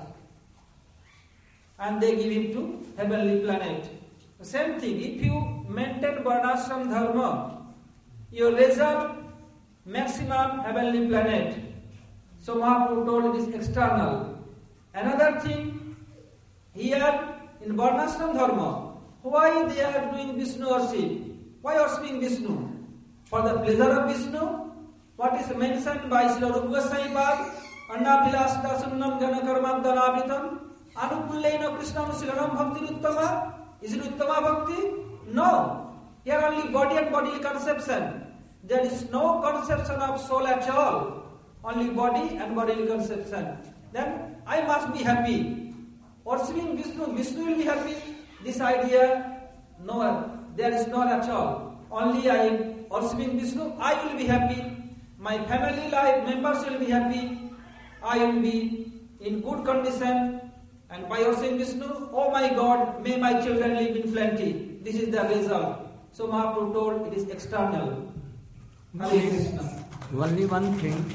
And they give him to heavenly planet. The same thing, if you maintain Varnashram Dharma, your result, maximum heavenly planet. So Mahaprabhu told it is external. Another thing, here in Varnashram Dharma, why they are doing Vishnu worship? Why worshipping Vishnu? For the pleasure of Vishnu? What is mentioned by Srila Rupa Goswami Pad? Annapilas dasunnam jana karmadhanavitam anukullena krishnanushilanam bhakti uttama. Is it uttama bhakti? No. Here only body and bodily conception. There is no conception of soul at all. Only body and bodily conception. Then I must be happy. Worshipping Vishnu, Vishnu will be happy. This idea, no, there is none at all. Only I am worshipping Vishnu, I will be happy. My family life members will be happy. I will be in good condition. And by worshipping Vishnu, oh my God, may my children live in plenty. This is the result. So Mahaprabhu told it is external. Hare Krishna. Only one thing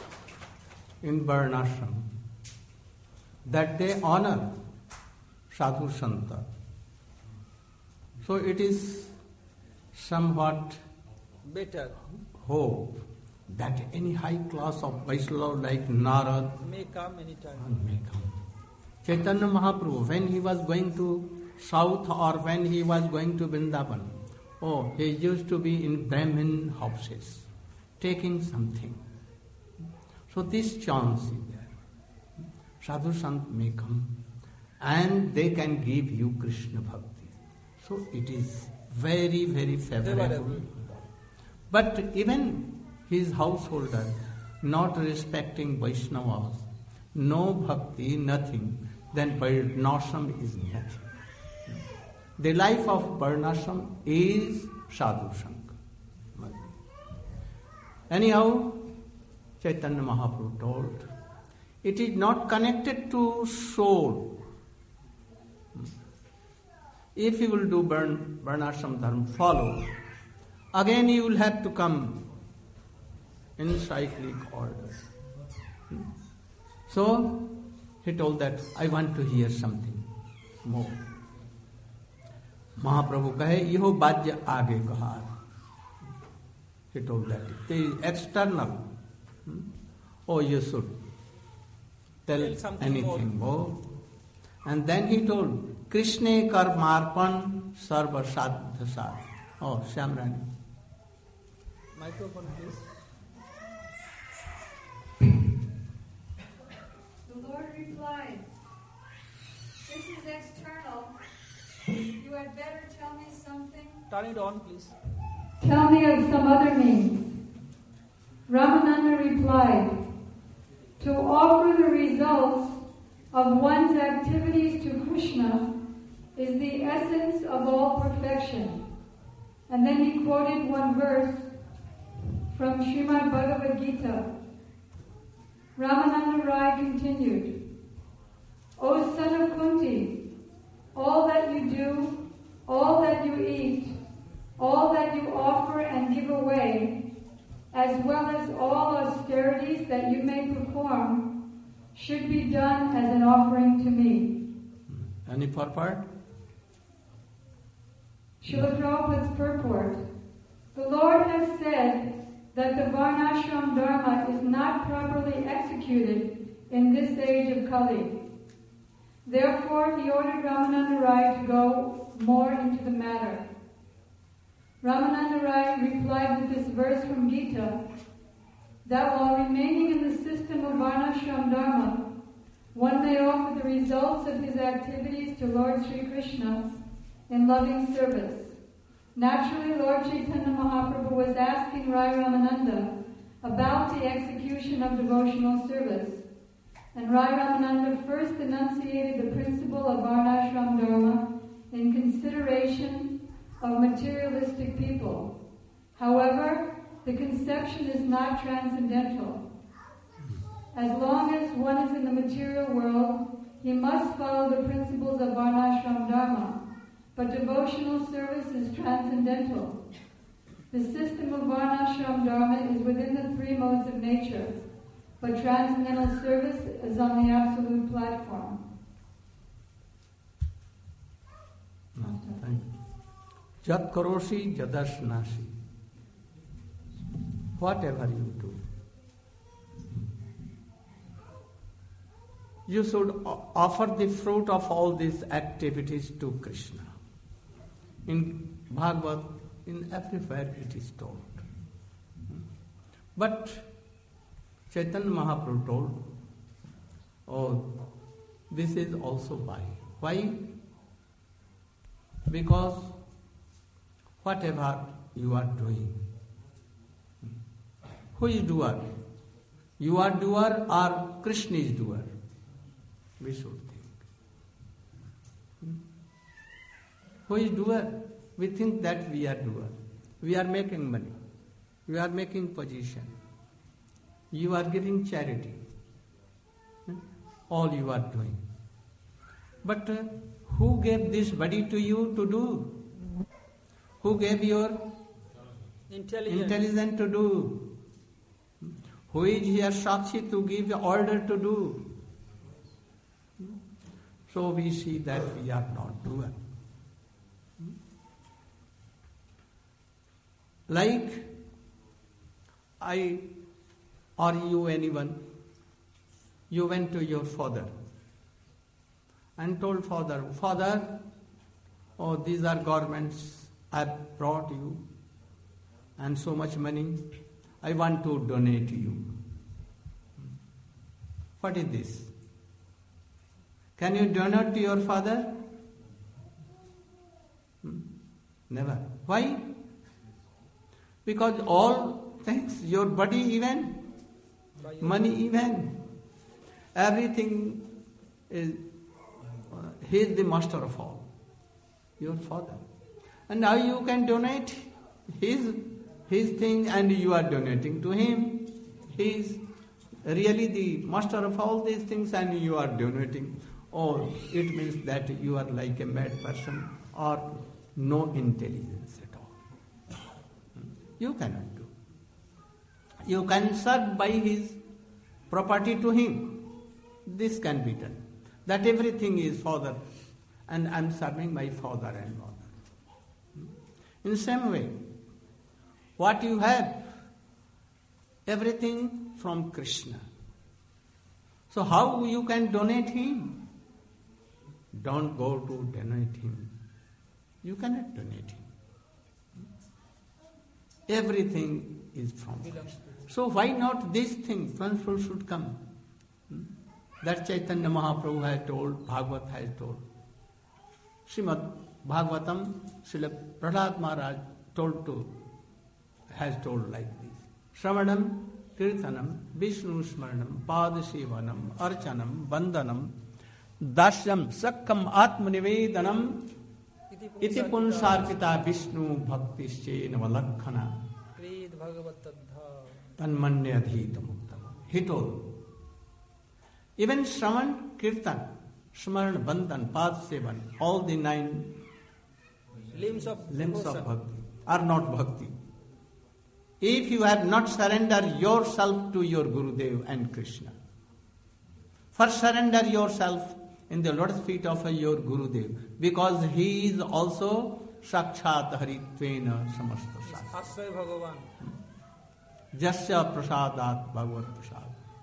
in Varnashram, that they honor Sadhu Santa. So it is somewhat better hope that any high class of Vaishnava like Narad may come anytime. may come. Chaitanya Mahaprabhu, when he was going to south or when he was going to Vrindavan, oh, he used to be in Brahmin houses, taking something. So this chance is there. Sadhu Sant may come and they can give you Krishna Bhakti. So it is very, very favorable. But even his householder, not respecting Vaishnavas, no bhakti, nothing, then Varnashram is nothing. The life of Varnashram is sadhu sangha. Anyhow, Chaitanya Mahaprabhu told, it is not connected to soul. If you will do Varn, Varnashram dharma, follow, again you will have to come in cyclic order. So, he told that, I want to hear something more. Mahaprabhu kahe, yeho bhajya aage kahar. He told that. It is external. Oh, you should tell, tell anything more. more. And then he told, Krishna karmarpan sarva sadha sadha. Oh, Shamrani. Microphone, please. The Lord replied, this is external. You had better tell me something. Turn it on, please. Tell me of some other means. Ramananda replied, to offer the results of one's activities to Krishna is the essence of all perfection. And then he quoted one verse from Srimad Bhagavad Gita. Ramananda Rai continued, O son of Kunti, all that you do, all that you eat, all that you offer and give away, as well as all austerities that you may perform, should be done as an offering to me. Any purport? Srila Prabhupada's purport. The Lord has said that the Varnashram Dharma is not properly executed in this age of Kali. Therefore, he ordered Ramananda Rai to go more into the matter. Ramananda Rai replied with this verse from Gita, that while remaining in the system of Varnashram Dharma, one may offer the results of his activities to Lord Sri Krishna in loving service. Naturally, Lord Chaitanya Mahaprabhu was asking Rai Ramananda about the execution of devotional service. And Rai Ramananda first enunciated the principle of Varnashram Dharma in consideration of materialistic people. However, the conception is not transcendental. As long as one is in the material world, he must follow the principles of Varnashram Dharma, but devotional service is transcendental. The system of Varnashram Dharma is within the three modes of nature, but transcendental service is on the absolute platform. No, thank you. Jat karoshi jadashnasi. Whatever you do, you should offer the fruit of all these activities to Krishna. In Bhagavad, in everywhere it is told. But Chaitanya Mahaprabhu told, oh, this is also why. Why? Because whatever you are doing, who is doer? You are doer or Krishna is doer? We should think. Who is doer? We think that we are doer. We are making money. We are making position. You are giving charity. All you are doing. But uh, who gave this body to you to do? Who gave your Intelligent. intelligence to do? Who is here Sakshi to give order to do? So we see that we are not doer. Like I or you, anyone, you went to your father and told father, Father, oh, these are garments I brought you and so much money, I want to donate to you. What is this? Can you donate to your father? Hmm? Never. Why? Because all things, your body even, your money even. Everything is, uh, he is the master of all, your father. And now you can donate his, his thing and you are donating to him. He is really the master of all these things and you are donating. Or it means that you are like a mad person or no intelligence at all. You cannot do. You can serve by his property to him. This can be done. That everything is father and I am serving my father and mother. In the same way, what you have, everything from Krishna. So how you can donate him? Don't go to donate him. You cannot donate him. Everything is from Krishna. So why not this thing? Principle should come. That Chaitanya Mahaprabhu has told, Bhagavad has told. Srimad Bhagavatam, Srila Prahlad Maharaj told to, has told like this. Shravanam, Kirtanam, Vishnu Smaranam, Padasevanam, Archanam, Vandanam, Dasyam, Sakkam, Atmanivedanam, Iti Punsarkita Vishnu Bhaktische Navalakhana, Creed Bhagavattadha, Tanmanyadhita Muktama. He told. Even Shravan, Kirtan, Smaran, Bandhan, Padasevan, all the nine limbs of limbs of devotion bhakti are not bhakti. If you have not surrendered yourself to your Gurudev and Krishna, first surrender yourself in the lotus feet of your Gurudev, because he is also Sakshat Haritvena Samasta Sastra. Asray Bhagavan. Jasya Prasadat Bhagavad Prasad.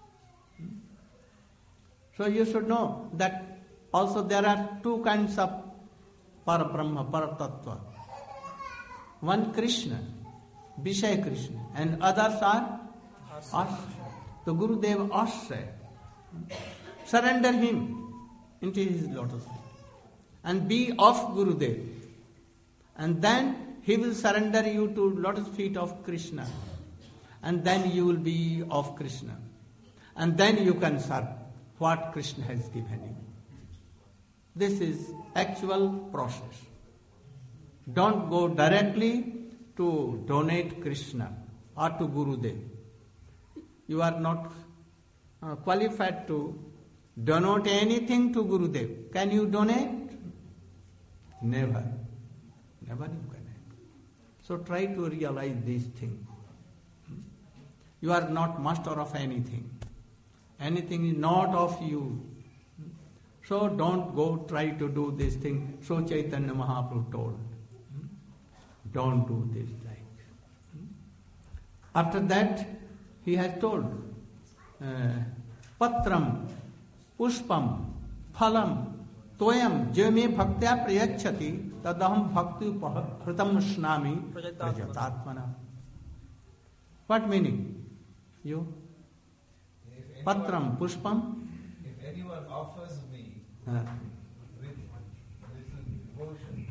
So you should know that also there are two kinds of Parabrahma, Paratattva. One Krishna, Vishaya Krishna, and others are Ashraya. The Gurudev Ashraya. Surrender him into his lotus feet and be of Gurudev. And then he will surrender you to lotus feet of Krishna. And then you will be of Krishna. And then you can serve what Krishna has given you. This is actual process. Don't go directly to donate Krishna or to Gurudev. You are not uh, qualified to donate anything to Gurudev. Can you donate? Never. Never you can. So try to realize these things. You are not master of anything. Anything is not of you. So don't go try to do this thing. So Chaitanya Mahaprabhu told. Don't do this like. After that, he has told, uh, Patram, Pushpam, Phalam, Toyam, Jame Bhaktya Prayachati, Tadaham Bhakti Hritam Shnami Prajatatmana. What meaning? You? Patram, Pushpam. If anyone offers me Uh, with little devotion,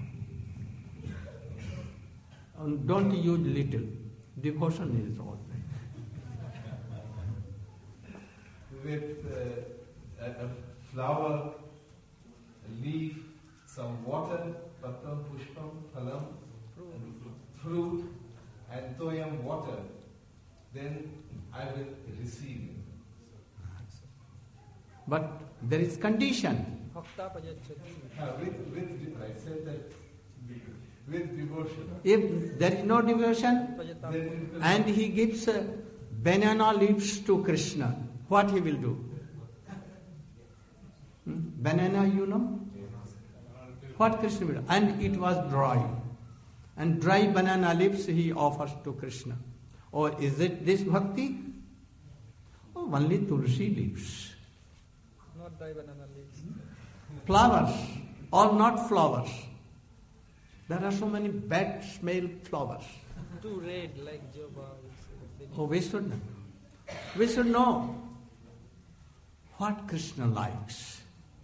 and don't use little. Devotion is all right. with uh, a, a flower, a leaf, some water, patram, pushpam, phalam, and fruit, and toyam water, then I will receive it. But there is condition. Bhakta Pajachati. Uh, with, with, I said that with devotion. If there is no devotion Pajata. Then it will and he gives uh, banana leaves to Krishna, what he will do? Hmm? Banana, you know? What Krishna will do? And it was dry. And dry banana leaves he offers to Krishna. Or is it this bhakti? Oh, only tulsi leaves. Not dry banana leaves. Flowers, or not flowers. There are so many bad smell flowers. Too red like Java. Oh, we should know. We should know what Krishna likes.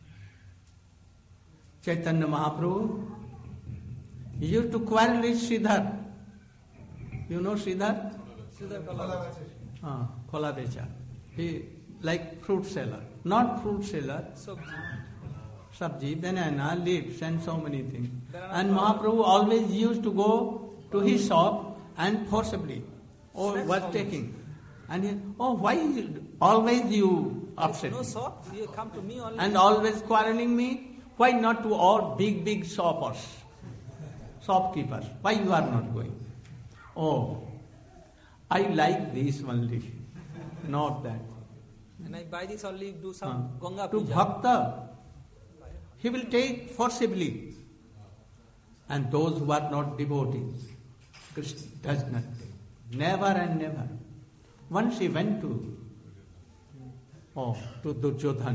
Chaitanya Mahaprabhu used to quarrel with Sridhar. You know Sridhar? Siddhar Kala. Ah, Khola Becha. He like fruit seller, not fruit seller, Sabji. sabji, banana, leaves, and so many things. Banana And Mahaprabhu always used to go to his shop and forcibly, oh, Snacks was always. taking. And he, oh, why you- always you upset No me? shop, you come to me only. And always quarreling me? Why not to all big, big shoppers, shopkeepers? Why you are not going? Oh, I like this only, not that. And I buy this only, do some Uh, Ganga to puja. Bhakta, he will take forcibly. And those who are not devotees, Krishna does not take. Never and never. Once he went to, oh, to Duryodhan,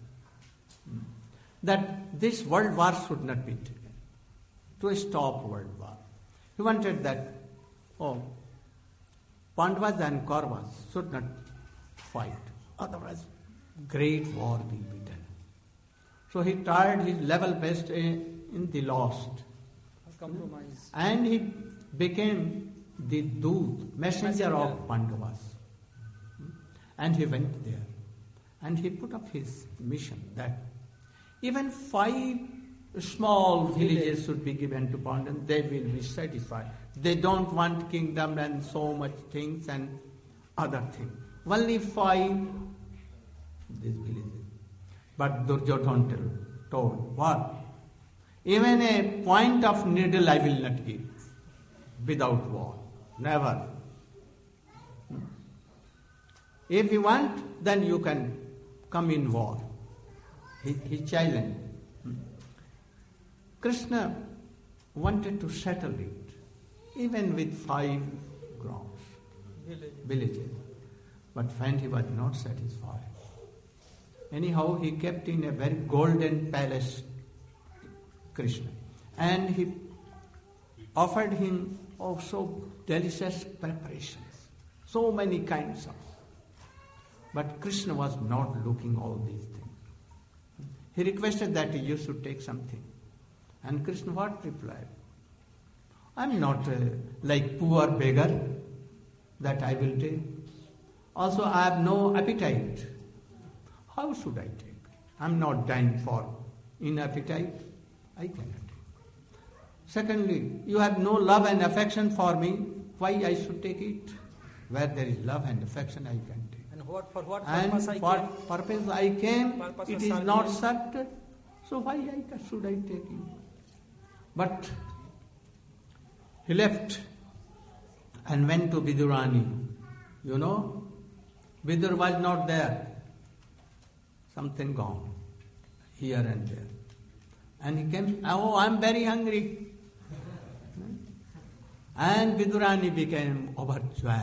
that this world war should not be taken, to stop world war. He wanted that, oh, Pandavas and Kauravas should not fight, otherwise great war will be done. So he tried his level best in the lost, Compromise. and he became the Doot, messenger of Pandavas. And he went there, and he put up his mission that even five small villages should be given to Pandavas, they will be satisfied. They don't want kingdom and so much things and other things. Only five these villages. But Duryodhana told, what? Even a point of needle I will not give without war. Never. If you want, then you can come in war. He, he challenged. Krishna wanted to settle it, even with five grounds, Village. villages. But when he was not satisfied, anyhow he kept in a very golden palace Krishna, and he offered him also delicious preparations, so many kinds of. But Krishna was not looking all these things. He requested that you should take something. And Krishna what replied? I am not uh, like poor beggar that I will take. Also I have no appetite. How should I take? I am not dying for inappetite. I cannot take. Secondly, you have no love and affection for me. Why I should take it? Where there is love and affection, I can take. And what for what And purpose I for came? purpose I came, Purpose it of is serving. not served. So why I, should I take it? But he left and went to Vidurani. You know, Vidur was not there. Something gone here and there. And he came, oh, I am very hungry. And Vidurani became overjoyed.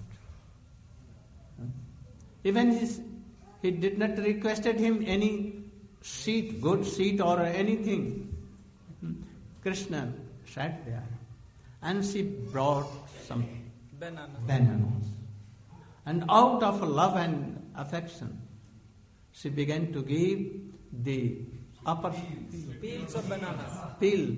Even his, he did not requested him any seat, good seat or anything. Krishna sat there and she brought some Banana. bananas. And out of love and affection, she began to give the upper Peels of bananas. peel.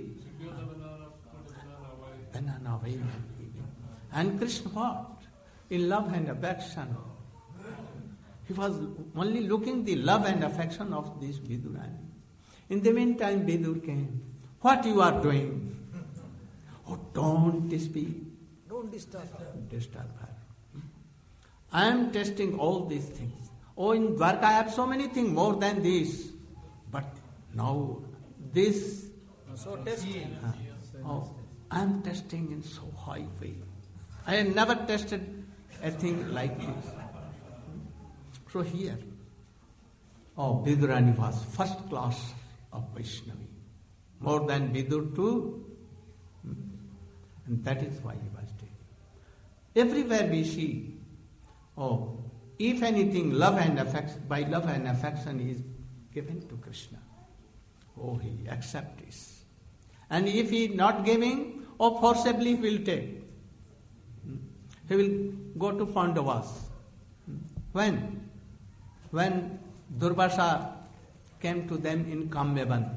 Banana way. And Krishna what? In love and affection. He was only looking the love and affection of this Vidurani. In the meantime, Vidur came. What you are doing? Oh, don't speak. Don't disturb her. Disturb her. I am testing all these things. Oh, in Dwarka I have so many things more than this. But now this, So testing. uh, oh, I am testing in so high way. I have never tested a thing like this. So here, oh, Vidurani was first class of Vaishnavi. More than Vidur too. And that is why he was taken. Everywhere we see, oh, if anything, love and affection, by love and affection is given to Krishna. Oh, he accepts this. And if he not giving, oh, forcibly he will take. He will go to Pandavas. When? When Durvasa came to them in Kamyavan.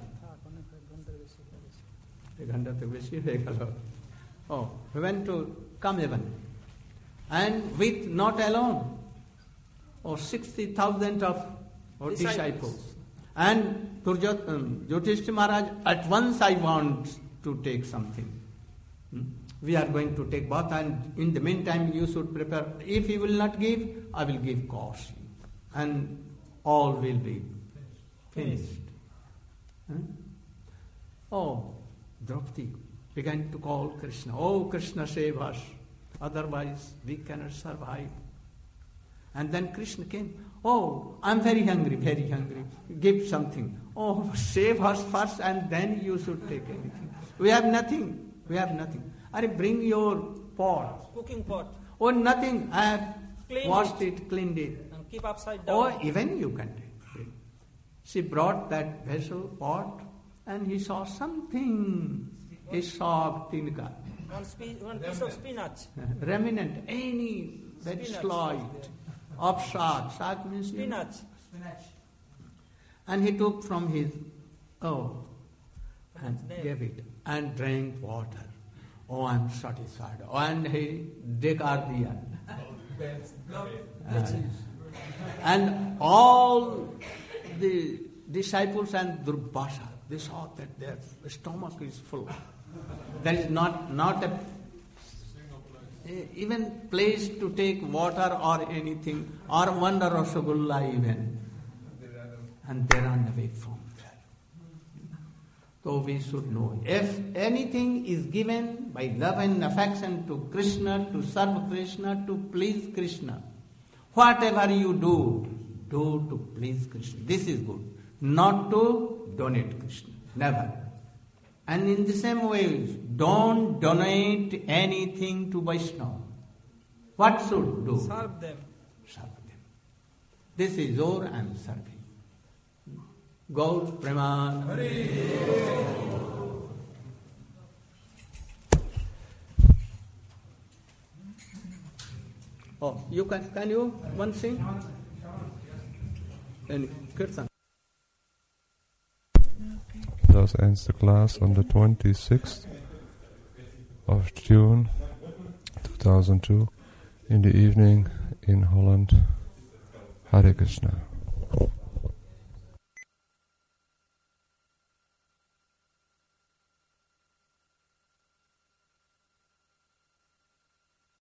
Oh, he went to Kamyavan. And with not alone, or sixty thousand of or Disciples. disciples. And Durjot- um, Yudhishthira Maharaj, at once I want to take something. Hmm? We are going to take bath, and in the meantime you should prepare. If he will not give, I will give course. And all will be finished. Hmm? Oh, Draupadi began to call Krishna. Oh, Krishna, save us. Otherwise we cannot survive. And then Krishna came. Oh, I'm very hungry, very hungry. Give something. Oh, save us first and then you should take anything. We have nothing. We have nothing. Are bring your pot. Cooking pot. Oh, nothing. I have Clean washed it. it, cleaned it. And keep upside down. Or even you can take. She brought that vessel, pot, and he saw something. He saw tinka. One, spe- one piece of spinach. Remnant, any very Spinach. slight of shak. Shak means you know. Spinach. And he took from his oh and There. gave it and drank water. Oh, I'm satisfied. Oh, and he dekardiya. Uh, and all the disciples and Durvasa, they saw that their stomach is full. There is not not a even place to take water or anything, or one rasagulla even. And they run away from there. So we should know, if anything is given by love and affection to Krishna, to serve Krishna, to please Krishna, whatever you do, do to please Krishna. This is good. Not to donate Krishna. Never. And in the same way, don't donate anything to Vaishnava. What should do? Serve them. Serve them. This is your I am serving. Gaur Preman. Oh, you can, can you one sing? Any kirtan? Thus ends the class on the twenty-sixth of June two thousand two in the evening in Holland. Hare Krishna.